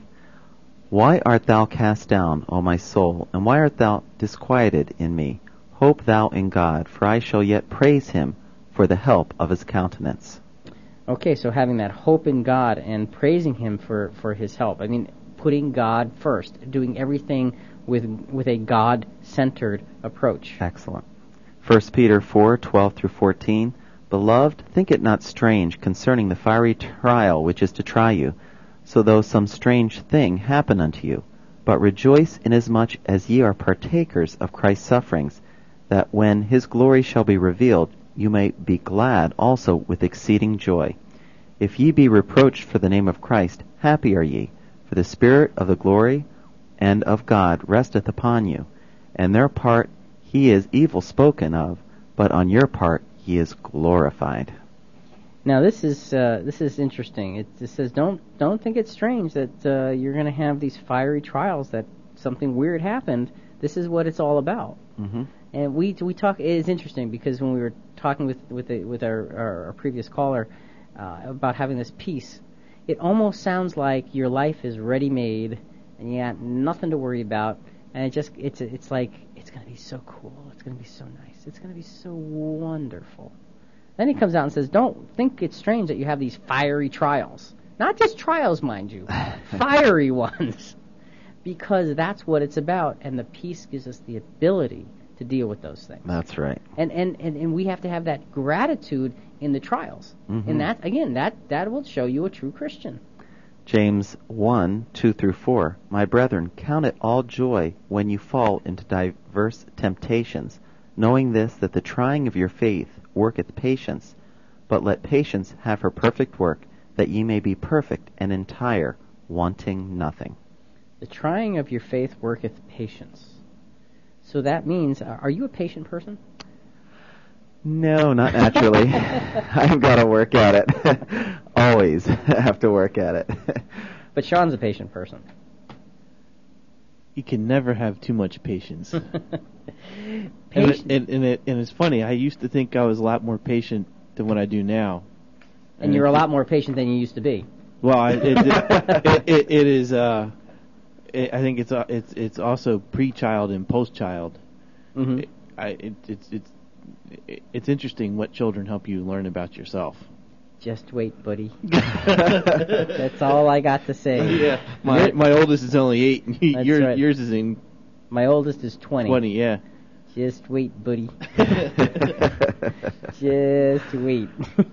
Why art thou cast down, O my soul, and why art thou disquieted in me? Hope thou in God, for I shall yet praise him for the help of his countenance. Okay, so having that hope in God and praising him for, for his help. I mean, putting God first, doing everything with with a God-centered approach. Excellent. First Peter four, twelve through fourteen. Beloved, think it not strange concerning the fiery trial which is to try you, so though some strange thing happen unto you. But rejoice inasmuch as ye are partakers of Christ's sufferings, that when his glory shall be revealed, you may be glad also with exceeding joy. If ye be reproached for the name of Christ, happy are ye, for the Spirit of the glory and of God resteth upon you. And their part he is evil spoken of, but on your part he is glorified. Now this is uh, this is interesting. It, it says don't don't think it's strange that uh, you're going to have these fiery trials, that something weird happened. This is what it's all about. Mm-hmm. And we we talk. It is interesting because when we were talking with with the, with our, our, our previous caller uh, about having this peace, it almost sounds like your life is ready made and you got nothing to worry about, and it just it's it's like it's going to be so cool. It's going to be so nice. It's going to be so wonderful. Then he comes out and says, don't think it's strange that you have these fiery trials. Not just trials, mind you. Fiery ones. Because that's what it's about, and the peace gives us the ability to deal with those things. That's right. And and, and, and we have to have that gratitude in the trials. Mm-hmm. And that, again, that, that will show you a true Christian. James one, two through four. My brethren, count it all joy when you fall into diverse temptations, knowing this, that the trying of your faith worketh patience. But let patience have her perfect work, that ye may be perfect and entire, wanting nothing. The trying of your faith worketh patience. So that means, uh, are you a patient person? No, not naturally. I've got to work at it. Always have to work at it. But Sean's a patient person. You can never have too much patience. and, Patient. it, and, and, it, and it's funny, I used to think I was a lot more patient than what I do now. And, and you're a it, lot more patient than you used to be. Well, I, it, it, it, it is. Uh, it, I think it's uh, it's it's also pre-child and post-child. Mm-hmm. It, I, it, it's it's it's interesting what children help you learn about yourself. Just wait, buddy. That's all I got to say. Yeah, my my oldest is only eight, and That's yours right. yours is in My oldest is twenty. twenty. Yeah. Just wait, buddy. Just wait.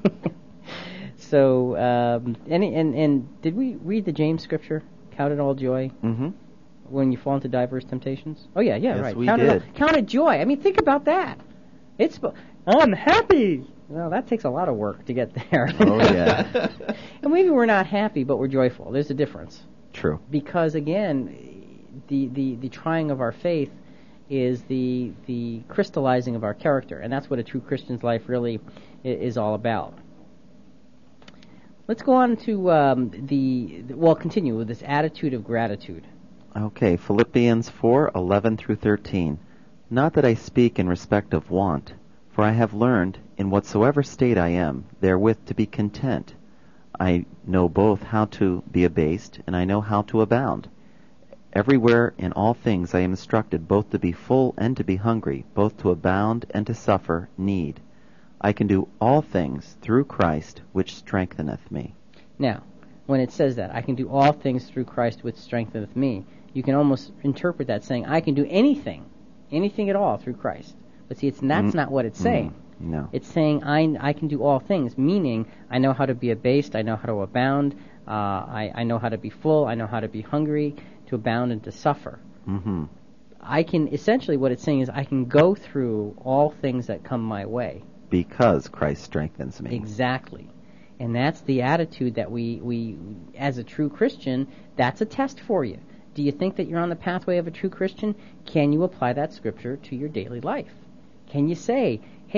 So, um, any and and did we read the James scripture? Count it all joy Mm-hmm. when you fall into diverse temptations. Oh yeah, yeah, Yes, right. we count did. It all, count it joy. I mean, think about that. It's I'm happy. Well, that takes a lot of work to get there. Oh, yeah. And maybe we're not happy, but we're joyful. There's a difference. True. Because again, the, the, the trying of our faith is the the crystallizing of our character, and that's what a true Christian's life really is, is all about. Let's go on to um, the well, continue with this attitude of gratitude. Okay, Philippians four, eleven through thirteen. Not that I speak in respect of want, for I have learned, in whatsoever state I am, therewith to be content. I know both how to be abased, and I know how to abound. Everywhere in all things I am instructed both to be full and to be hungry, both to abound and to suffer need. I can do all things through Christ, which strengtheneth me. Now, when it says that, I can do all things through Christ which strengtheneth me, you can almost interpret that saying, I can do anything, anything at all through Christ. But see, it's that's Mm. not what it's saying. Mm, no. It's saying I, I can do all things, meaning I know how to be abased, I know how to abound, uh, I, I know how to be full, I know how to be hungry, to abound and to suffer. Mm-hmm. I can, essentially what it's saying is I can go through all things that come my way. Because Christ strengthens me. Exactly. And that's the attitude that we, we, as a true Christian, that's a test for you. Do you think that you're on the pathway of a true Christian? Can you apply that scripture to your daily life? Can you say, hey,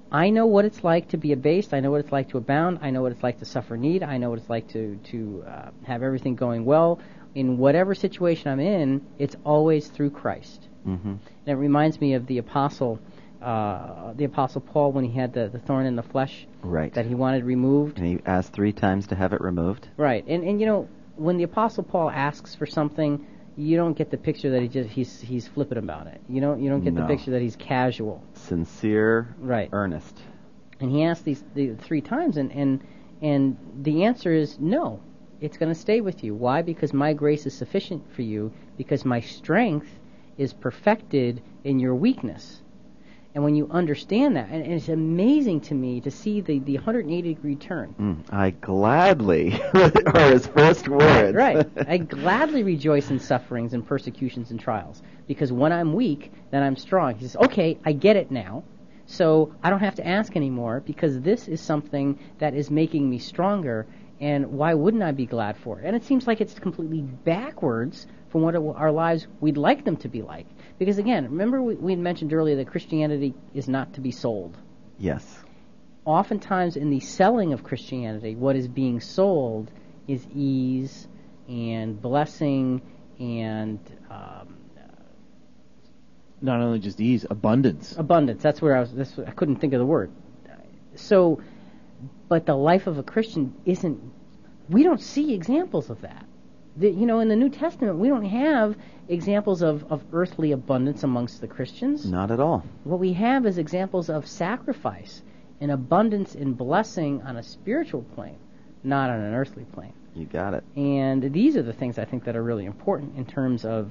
I know what it's like to be abased. I know what it's like to abound. I know what it's like to suffer need. I know what it's like to to uh, have everything going well. In whatever situation I'm in, it's always through Christ. Mm-hmm. And it reminds me of the apostle, uh, the apostle Paul when he had the, the thorn in the flesh Right. that he wanted removed. And he asked three times to have it removed. Right. And and you know, when the apostle Paul asks for something, you don't get the picture that he just he's he's flippant about it. You don't you don't get No. the picture that he's casual. Sincere, Right. earnest. And he asked these the three times, and and and the answer is no. It's going to stay with you. Why? Because my grace is sufficient for you. Because my strength is perfected in your weakness. And when you understand that, and, and it's amazing to me to see the, the one hundred eighty degree turn. Mm, I gladly, are his first words. Right. I gladly rejoice in sufferings and persecutions and trials. Because when I'm weak, then I'm strong. He says, okay, I get it now. So I don't have to ask anymore because this is something that is making me stronger. And why wouldn't I be glad for it? And it seems like it's completely backwards from what it, our lives we'd like them to be like. Because again, remember we, we had mentioned earlier that Christianity is not to be sold. Yes. Oftentimes in the selling of Christianity, what is being sold is ease and blessing and um, Not only just ease, abundance. abundance. That's where I was. That's, I couldn't think of the word. So, but the life of a Christian isn't. We don't see examples of that. The, you know, in the New Testament, we don't have examples of, of earthly abundance amongst the Christians. Not at all. What we have is examples of sacrifice and abundance and blessing on a spiritual plane, not on an earthly plane. You got it. And these are the things I think that are really important in terms of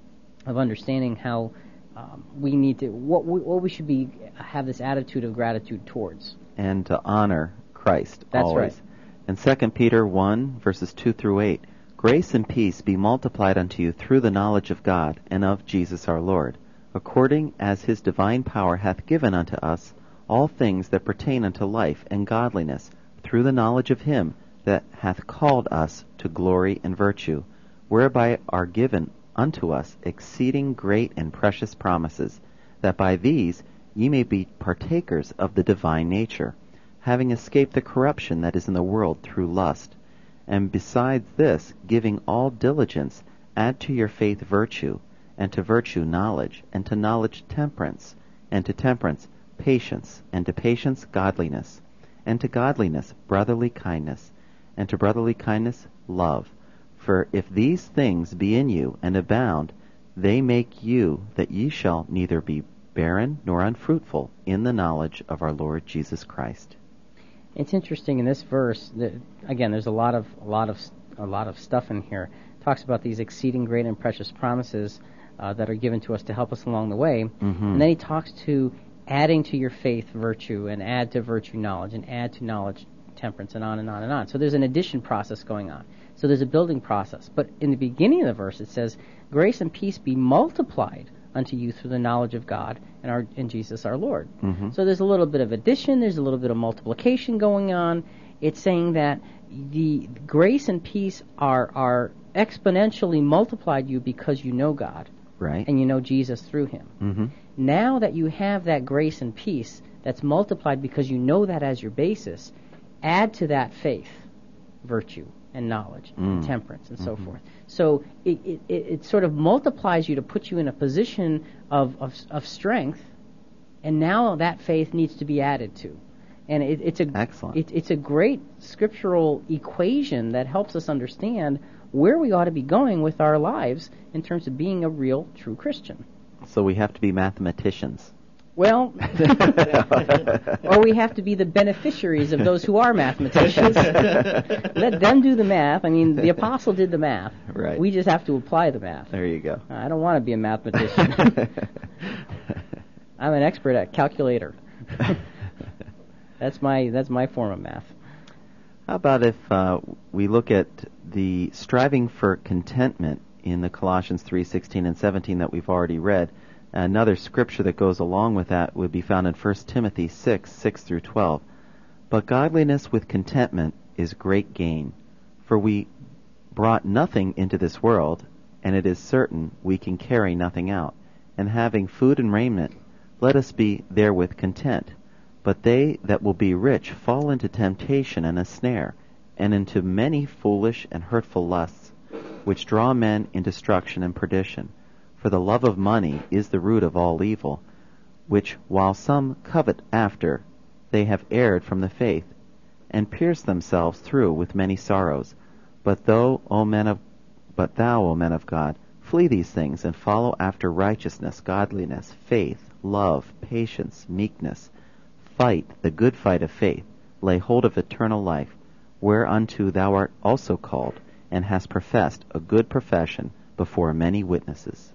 of understanding how um, we need to what we, what we should be have this attitude of gratitude towards. And to honor Christ That's always. right. In Second Peter one, verses two through eight, grace and peace be multiplied unto you through the knowledge of God and of Jesus our Lord, according as his divine power hath given unto us all things that pertain unto life and godliness, through the knowledge of him that hath called us to glory and virtue, whereby are given unto us exceeding great and precious promises, that by these ye may be partakers of the divine nature, having escaped the corruption that is in the world through lust. And besides this, giving all diligence, add to your faith virtue, and to virtue knowledge, and to knowledge temperance, and to temperance patience, and to patience godliness, and to godliness brotherly kindness, and to brotherly kindness love. For if these things be in you and abound, they make you that ye shall neither be barren nor unfruitful in the knowledge of our Lord Jesus Christ. It's interesting in this verse that again, there's a lot of a lot of a lot of stuff in here. It talks about these exceeding great and precious promises uh, that are given to us to help us along the way, Mm-hmm. and then he talks to adding to your faith virtue, and add to virtue knowledge, and add to knowledge temperance, and on and on and on. So there's an addition process going on. So there's a building process. But in the beginning of the verse, it says, "Grace and peace be multiplied unto you through the knowledge of God and our and Jesus our Lord." Mm-hmm. So there's a little bit of addition, there's a little bit of multiplication going on. It's saying that the grace and peace are are exponentially multiplied you because you know God Right. and you know Jesus through him. Mm-hmm. Now that you have that grace and peace that's multiplied because you know that as your basis, add to that faith, virtue, and knowledge, and Mm. temperance, and so Mhm. forth. So it, it, it it sort of multiplies you to put you in a position of, of, of strength, and now that faith needs to be added to. And it, it's a Excellent. It, it's a great scriptural equation that helps us understand where we ought to be going with our lives in terms of being a real, true Christian. So we have to be mathematicians. Well, or we have to be the beneficiaries of those who are mathematicians. Let them do the math. I mean, the apostle did the math. Right. We just have to apply the math. There you go. I don't want to be a mathematician. I'm an expert at calculator. That's my that's my form of math. How about if uh, we look at the striving for contentment in the Colossians three sixteen and seventeen that we've already read? Another scripture that goes along with that would be found in First Timothy six, six through twelve. But godliness with contentment is great gain, for we brought nothing into this world, and it is certain we can carry nothing out. And having food and raiment, let us be therewith content. But they that will be rich fall into temptation and a snare, and into many foolish and hurtful lusts, which draw men in destruction and perdition. For the love of money is the root of all evil, which while some covet after, they have erred from the faith, and pierced themselves through with many sorrows. But thou, O men of, but thou, O men of God, flee these things, and follow after righteousness, godliness, faith, love, patience, meekness. Fight the good fight of faith. Lay hold of eternal life, whereunto thou art also called, and hast professed a good profession before many witnesses.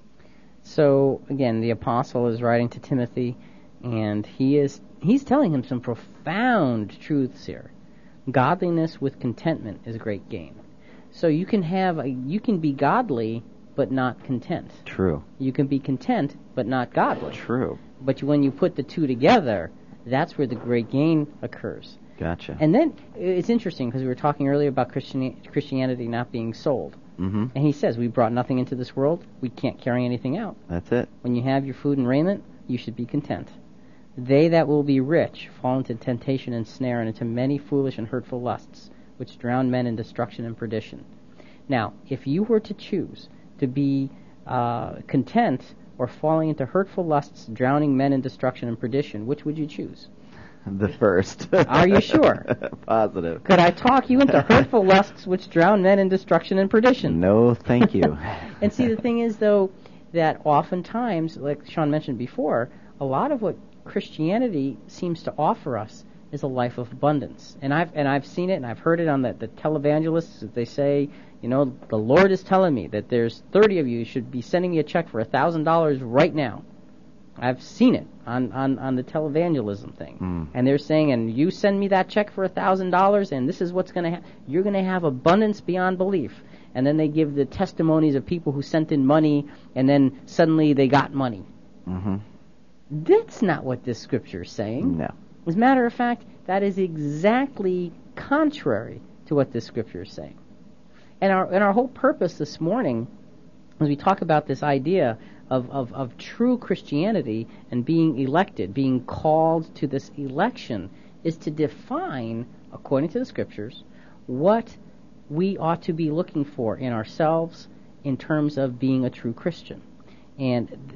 So, again, the apostle is writing to Timothy, and he is he's telling him some profound truths here. Godliness with contentment is great gain. So you can have a, you can be godly but not content. True. You can be content but not godly. True. But when you put the two together, that's where the great gain occurs. Gotcha. And then it's interesting because we were talking earlier about Christian, Christianity not being sold. Mm-hmm. And he says, we brought nothing into this world, we can't carry anything out. That's it. When you have your food and raiment, you should be content. They that will be rich fall into temptation and snare, and into many foolish and hurtful lusts, which drown men in destruction and perdition. Now, if you were to choose to be uh, content or falling into hurtful lusts, drowning men in destruction and perdition, which would you choose? The first. Are you sure? Positive. Could I talk you into hurtful lusts which drown men in destruction and perdition? No, thank you. And see, the thing is, though, that oftentimes, like Sean mentioned before, a lot of what Christianity seems to offer us is a life of abundance. And I've and I've seen it, and I've heard it on the, the televangelists. They say, you know, the Lord is telling me that there's thirty of you who should be sending me a check for one thousand dollars right now. I've seen it on, on, on the televangelism thing. Mm. And they're saying, and you send me that check for one thousand dollars, and this is what's going to happen. You're going to have abundance beyond belief. And then they give the testimonies of people who sent in money, and then suddenly they got money. Mm-hmm. That's not what this scripture is saying. No. As a matter of fact, that is exactly contrary to what this scripture is saying. And our and our whole purpose this morning, as we talk about this idea of, of, of true Christianity and being elected, being called to this election, is to define, according to the scriptures, what we ought to be looking for in ourselves in terms of being a true Christian. And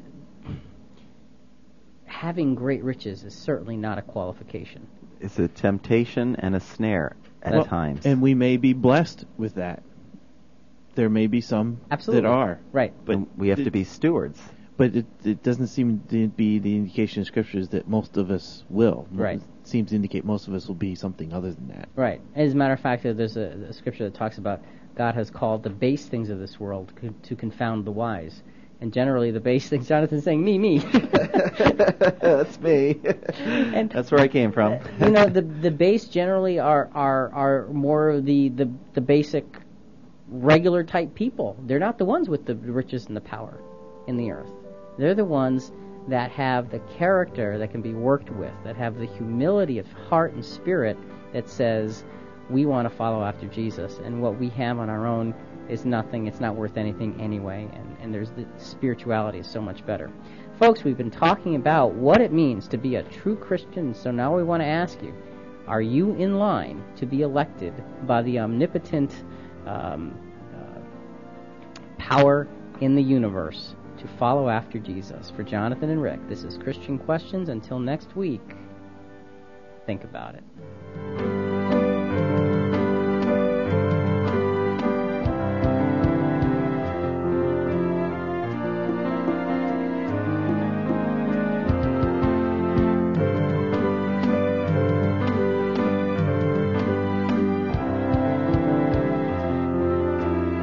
having great riches is certainly not a qualification. It's a temptation and a snare at Well, times. And we may be blessed with that. There may be some Absolutely. that are. Right. But And we have it- to be stewards. But it, it doesn't seem to be the indication of scriptures that most of us will. Right. It seems to indicate most of us will be something other than that. Right. As a matter of fact, there's a, a scripture that talks about God has called the base things of this world co- to confound the wise. And generally the base things, Jonathan's saying, me, me. That's me. And That's where I came from. you know, the the base generally are are, are more the, the, the basic regular type people. They're not the ones with the riches and the power in the earth. They're the ones that have the character that can be worked with, that have the humility of heart and spirit that says, we want to follow after Jesus, and what we have on our own is nothing, it's not worth anything anyway, and, and there's the spirituality is so much better. Folks, we've been talking about what it means to be a true Christian, so now we want to ask you, are you in line to be elected by the omnipotent um, uh, power in the universe to follow after Jesus? For Jonathan and Rick, this is Christian Questions. Until next week, think about it.